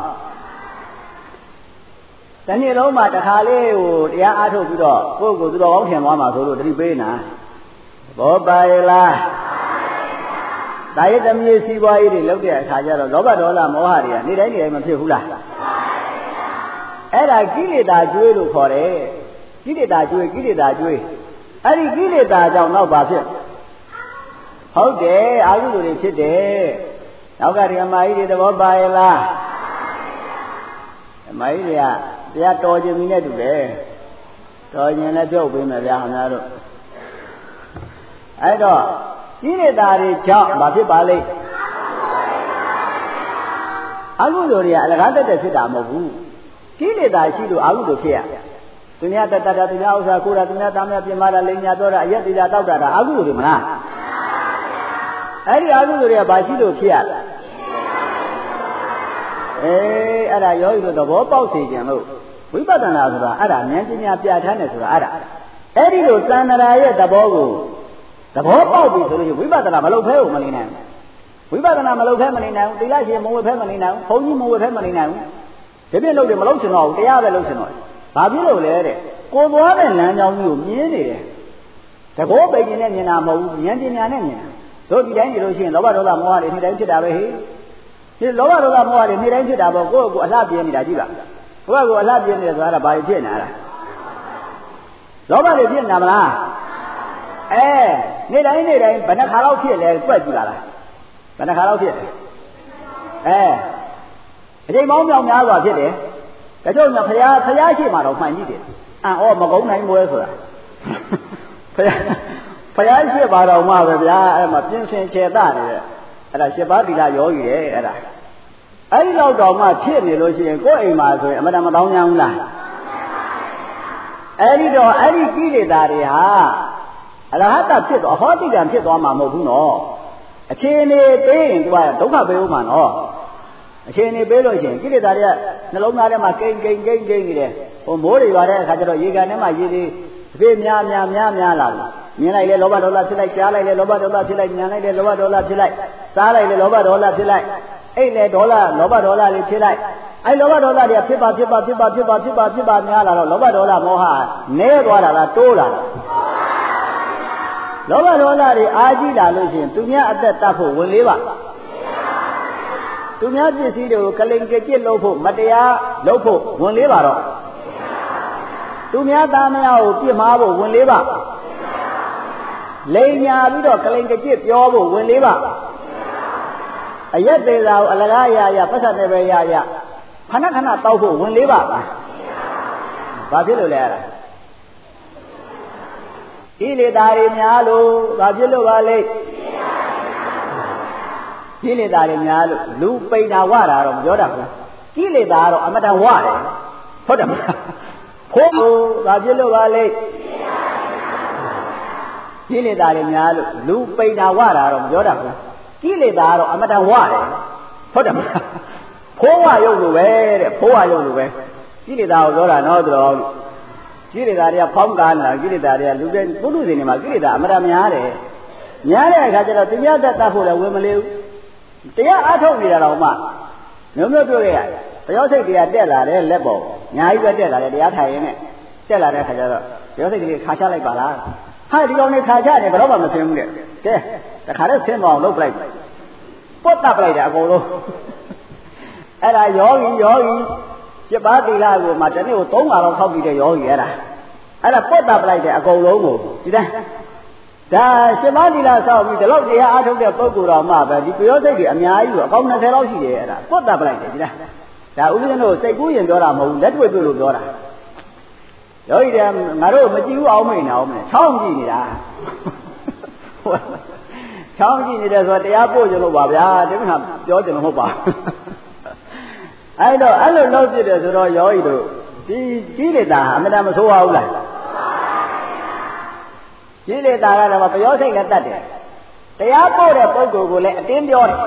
တနေ့လုံးမှာတစ်ခါလေးဟိုတရားအားထုတ်ပြီးတော့ကိုယ့်ကိုယ်သူတော်ကောင်းထင်သွားမှာဆိုလို့တတိပေးနာဘောပါရလားတာယသမီးစီးပွားရေးတွေလုပ်တဲ့အခါကျတော့လောဘဒေါသမောဟတွေကနေ့တိုင်းမဖြစ်ဘူးလားအဲ့ဒါကိလေသာကျွေးလို့ခေါ်တယ်ကိလေသာကျွေးအဲ့ဒီကိလေသာကြောင့်နောက်ပါဖြစ်ဟုတ်တယ်အာဟုလိုတွေဖြစ်တယ်နောက်ကဓမ္မကြီးတွေသဘောပါရလားဓမ္မကြီးတွေကတရားတော်ခြင်းမိနဲ့တူတယ်တော်ခြင်းလည်းပြုတ်ပေးမယ်ဗျာခင်ဗျားတို့အဲ့တော့ကိလေသာတွေကြောင့်မဖြစ်ပါလိမ့်အာဟုလိုတွေကအလကားတက်ဖြစ်တာမဟုတ်ဘူးကိလေသာရှိလို့အာဟုလိုဖြစ်ရသူများတတတာသူများဥစ္စာကိုယ်တာသူများသားများပြင်မာတာလိမ်ညာတော့တာအရက်တိတာတောက်တာအာဟုလိုတွေမလားအဲ့ဒီအာဟုလိုတွေကဘာရှိလို့ဖြစ်ရလဲအဲ့ဒါယောဂီတို့သဘောပေါက်စေခြင်းလို့ဝိပဿနာဆိုတာအဲ့ဒါဉာဏ်ပညာပြဋ္ဌာန်းတယ်ဆိုတာအဲ့ဒီလိုသန္တရာရဲ့သဘောကိုသဘောပေါက်ပြီဆိုလို့ဝိပဿနာမလုပ်ဖဲကိုမနေနိုင်ဘူးဝိပဿနာမလုပ်ဖဲမနေနိုင်ဘူးသီလရှင်မဝတ်ဖဲမနေနိုင်ဘူးဘုန်းကြီးမဝတ်ဖဲမနေနိုင်ဘူးဒီပြည့်လုပ်တယ်မလုပ်ချင်တော့ဘူးတရားပဲလုပ်ချင်တော့ဘာဖြစ်လို့လဲတဲ့ကိုသွားတဲ့လမ်းကြောင်းကြီးကိုမြင်နေတယ်တကောပိတ်ခြင်းနဲ့မြင်တာမဟုတ်ဘူးဉာဏ်ပညာနဲ့မြင်တာတို့ဒီတိုင်းကြည့်လို့ရှိရင်လောဘဒေါသမောဟတွေဒီတိုင်းဖြစ်တာပဲဟေ့ဒီလောဘဒေါသမောဟတွေနေ့တိုင်းဖြစ်တာပေါ့ကိုယ့်ကိုယ်အလှပြင်းနေတာကြည့်ပါကိုယ့်ကိုယ်အလှပြင်းနေတယ်ဆိုတာဘာဖြစ်နေတာလဲလောဘတွေဖြစ်နေတာမလားနေ့တိုင်းဘယ်နှခါလောက်ဖြစ်လဲတွက်ကြည့်ပါလားဘယ်နှခါလောက်ဖြစ်လဲအချိန်ပေါင်းမြောင်များစွာဖြစ်တယ်ဒါကြောင့်ဘုရားရှိမှတော့မှန်ကြည့်တယ်အော်မကုန်းနိုင်ဘူးဆိုတာဘုရားရှိပါတော်မှာပဲဗျာအဲ့မှာပြင်းစင်ခြေသနေတဲ့အဲ့ဒါ7ပါးသီလယောဂီရဲ့အဲ့ဒါအဲ့ဒီတော့တော်မှဖြစ်နေလို့ရှိရင်ကိုယ့်အိမ်မှာဆိုရင်အမှန်တမတောင်းကြဘူးလားအဲ့ဒီတော့အဲ့ဒီကိလေသာတွေဟာအရဟတဖြစ်တော့ဟောတိကံဖြစ်သွားမှာမဟုတ်ဘူးနော်အခြေအနေပေးရင်သူကဒုက္ခပေးဦးမှာနော်အခြေအနေပေးလို့ရှိရင်ကိလေသာတွေကနှလုံးသားထဲမှာကိန်းနေတယ်ဟိုမိုးတွေရွာတဲ့အခါကျတော့ရေကန်ထဲမှာရေတွေအပြည့်များလာပြီမြင်လိုက်လေလောဘဒေါသဖြစ်လိုက်ကြားလိုက်လေလောဘဒေါသဖြစ်လိုက်ဉာဏ်လိုက်လေလောဘဒေါသဖြစ်လိုက်စားလိုက်လေလောဘဒေါသဖြစ်လိုက်အိတ်လေလောဘဒေါသလေးဖြစ်လိုက်အဲ့လောဘဒေါသတွေကဖြစ်ပါများလာတော့လောဘဒေါသမောဟနည်းသွားတာလားတိုးလာတာလောဘဒေါသတွေအားကြီးလာလို့ရှိရင်သူများအသက်တတ်ဖို့ဝင်လေးပါသူများပစ္စည်းတွေကိုကလိန်ကြစ်လုပ်ဖို့မတရားလုပ်ဖို့ဝင်လေးပါတော့သူများသားမယားကိုပြစ်မှားဖို့ဝင်လေးပါလိန်ညာပြီးတော့ကလိန်ကြစ်ပြောဖို့ဝင်လေးပါအယက်သေးတာကိုအလကားရပတ်သက်တယ်ပဲရခဏတောက်ဖို့ဝင်လေးပါဘာဖြစ်လို့လဲအဲ့ဒါကိလေသာတွေများလို့ဘာဖြစ်လို့ပါလဲကိလေသာတွေများလို့လူပိန်တာဝတာတော့မပြောတတ်ဘူးကိလေသာကတော့အမတန်ဝတယ်ဟုတ်တယ်မလားခိုးလို့ဘာဖြစ်လို့ပါလဲကိလေသာတွေများလို့လူပိန်တာဝတာတော့မပြောတတ်ဘူးကိလေသာကတော့အမတန်ဝတယ်ဟုတ်တယ်မလားဖိုးဝရုပ်လိုပဲတဲ့ဖိုးဝရုပ်လိုပဲကိလေသာကိုပြောတာနော်တော်ကိလေသာတွေကဖောင်းကားနေတာကိလေသာတွေကလူတွေပုထုဇဉ်တွေမှာကိလေသာအမတန်များတဲ့အခါကျတော့တရားတတ်ဖို့လည်းဝင်မလေးဘူးတရားအားထုတ်နေတာတော့မှမျိုးပြောခဲ့ရတယ်တရားစိတ်တရားတက်လာတယ်လက်ပေါ်ညာကြီးပဲတက်လာတယ်တရားထိုင်ရင်းနဲ့တက်လာတဲ့အခါကျတော့တရားစိတ်ကလေးခါချလိုက်ပါလားဟာဒီကောင်လေးခါချတယ်ဘယ်တော့မှမဆင်းဘူးတဲ့ကဲတခါတည်းဆင်းမအောင်လုပ်ပလိုက်ပုတ်တပ်ပလိုက်တယ်အကုန်လုံးအဲ့ဒါယောဂီ7ပါးသီလကိုမှတနေ့ကို3ခါတော့ခောက်ပြီးတဲ့ယောဂီအဲ့ဒါပုတ်တပ်ပလိုက်တယ်အကုန်လုံးကိုဒီတိုင်းဒါ7ပါးသီလစောင့်ပြီးဒီလောက်တရားအားထုတ်တဲ့ပုဂ္ဂိုလ်တော်မှပဲဒီပယောစိတ်တွေအများကြီးကိုအကောင်း20လောက်ရှိတယ်အဲ့ဒါပုတ်တပ်ပလိုက်တယ်ဒီတိုင်းဒါဥပဒေတို့စိတ်ကူးရင်ပြောတာမဟုတ်ဘူးလက်တွေ့တွေ့လို့ပြောတာယောဂီတွေငါတို့မကြည့်ဘူးအောင်မိန်အောင်မယ်ချောင်းကြည့်နေတာချောင်းကြည့်နေတယ်ဆိုတော့တရားပို့ကြလို့ပါဗျာဒီမှာပြောကြလို့မဟုတ်ပါအဲ့တော့အဲ့လိုလုပ်ဖြစ်တယ်ဆိုတော့ယောဂီတို့ဒီကိလေသာအမှန်တမ်းမဆိုးပါဘူးလားကိလေသာကတော့ပယောစိတ်နဲ့တတ်တယ်တရားပို့တဲ့ပုဂ္ဂိုလ်ကိုလည်းအတင်းပြောတယ်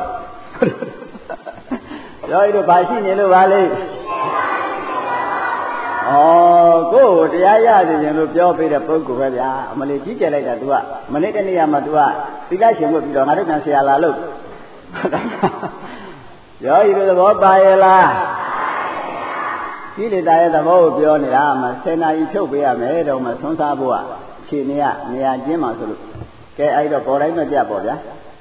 ယောဂီတို့ဘာရှိနေလို့ပါလဲကိုယ်တရားရစီရင်လို့ပြောပေးတဲ့ပုဂ္ဂိုလ်ပဲဗျာအမလေးကြီးကျယ်လိုက်တာ तू ကမနေ့တနေ့ကမှ तू ကသီလရှင်မှုပြီးတော့ငါတို့ကဆရာလာလို့ယောဂီတို့သဘောပါရဲ့လားကိလေသာရဲ့သဘောကိုပြောနေတာမှ10နာရီဖြုတ်ပေးရမယ်တော့မှသွန်းစားဖို့အခြေအနေကနေရာကျင်းမှာဆိုလို့ကဲအဲ့တော့ပေါ်တိုင်းမပြတ်ပေါ့ဗျာ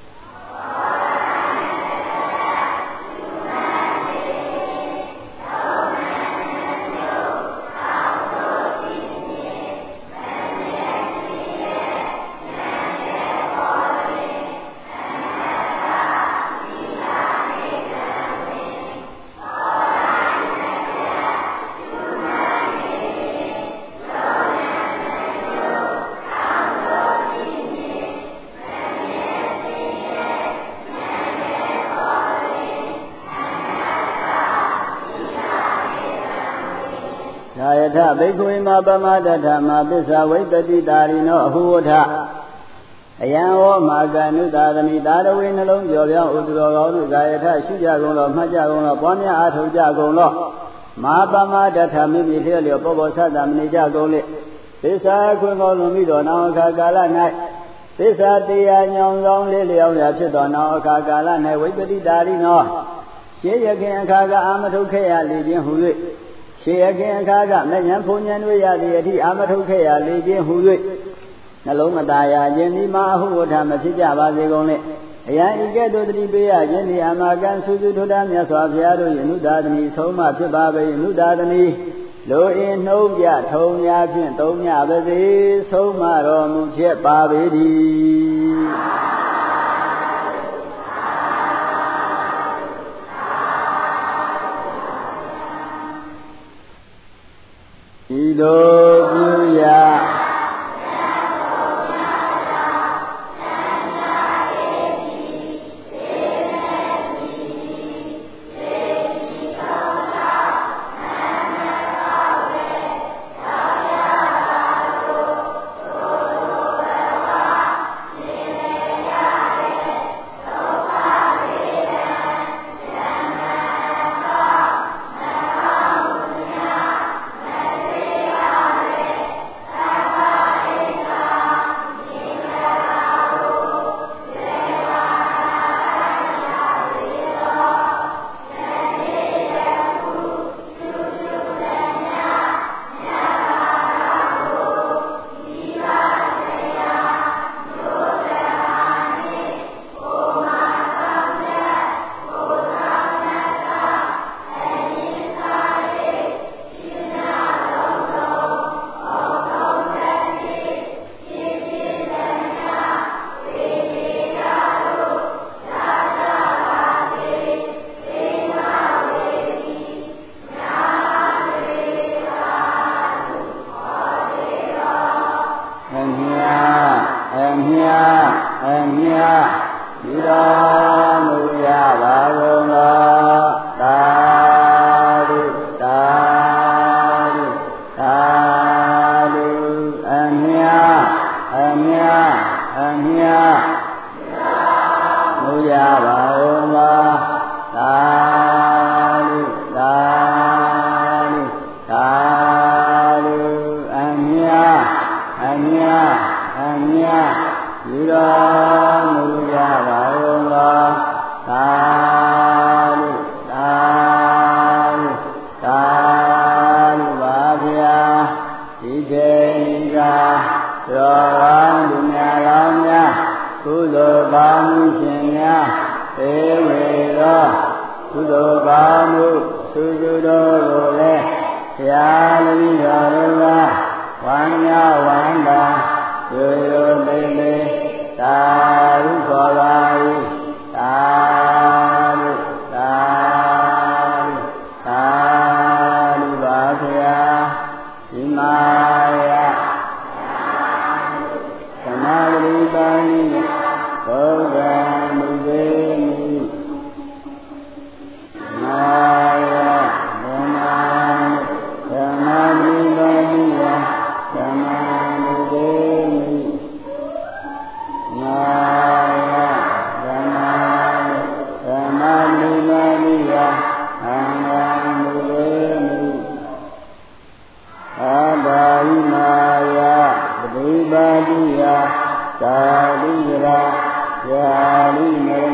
ထဘိက္ခွေမပမတထမပစ္ဆဝိတ္တိတာရိနောအဟုဝထအယံဝောမာကနုသာသမိသာရဝေနှလုံးကျော်ပြောင်းဥဒ္ဒရောကောင်းတို့ကာယထရှိကြကုန်လောမှတ်ကြကုန်လောပွားများအားထုတ်ကြကုန်လောမာပမတထမိမိလျက်လျောပောပောသတ္တမနေကြကုန်လေပစ္ဆာခွင်ကောင်းလွန်ပြီးတော့နောင်အခါကာလ၌ပစ္ဆာတရားညောင်ဆောင်လေးလျောင်းရာဖြစ်သောနောင်အခါကာလ၌ဝိတ္တိတာရိနောရှေးရခင်အခါကအာမထုတ်ခဲ့ရလေခြင်းဟူ၍ရှေးရခင်အခါကမဉ္ဇဉ်ဖုန်ဉ္ဇဉ်တွေရသည့်အထိအာမထုတ်ခဲ့ရလေခြင်းဟူ၍နှလုံးမသားရခြင်းဒီမှာအဟုဝထမဖြစ်ကြပါစေကုန်လေအယံဤကဲ့သို့တတိပေးရခြင်းဒီအမာကံသုစုထုဒ္ဓမြတ်စွာဘုရားတို့ယနုသာသနီဆုံးမဖြစ်ပါပေယနုသာသနီလိုအင်းနှုံးပြထုံများဖြင့်သုံးညပါစေဆုံးမတော်မူချက်ပါပေသည်ဤသို့အမြတ်ပြုတော်မူကြပါကုန်သောသာဓုသာဓုသာဓုအမြတ်အမြတ်အမြတ်မူကြပါကုန်သောသာဓုသာဓုသာဓုအမြတ်အမြတ်အမြတ်ပြုတော်မူကြပါကုန်သောသာဓုသာဓုသာဓုပါဗျာဒီခေကတော်ဝါလူများကောင်းများကုသိုလ်ကောင်းမှုရှင်များသေဝေသောကုသိုလ်ကောင်းမှုသုစုတော်ကိုလည်းဆရာလူတော်တို့ကဝမ်းမြောက်ဝမ်းသာရိုးရိုးလေးလေးသာဓုခေါ်ပါ၏သာဓုသာဓုသာဓုပါဗျာဒီမာယသမဂရိပါဏိဘုရားမူပေမိမာယဓမ္မသမဂရိပါဏိသမမူပေမိမာယဓမ္မသမဂရိပါဏိအံဃံမူပေမိအာဘာဝိမာယပတိပါတိယသာဓုရာယာလိမရ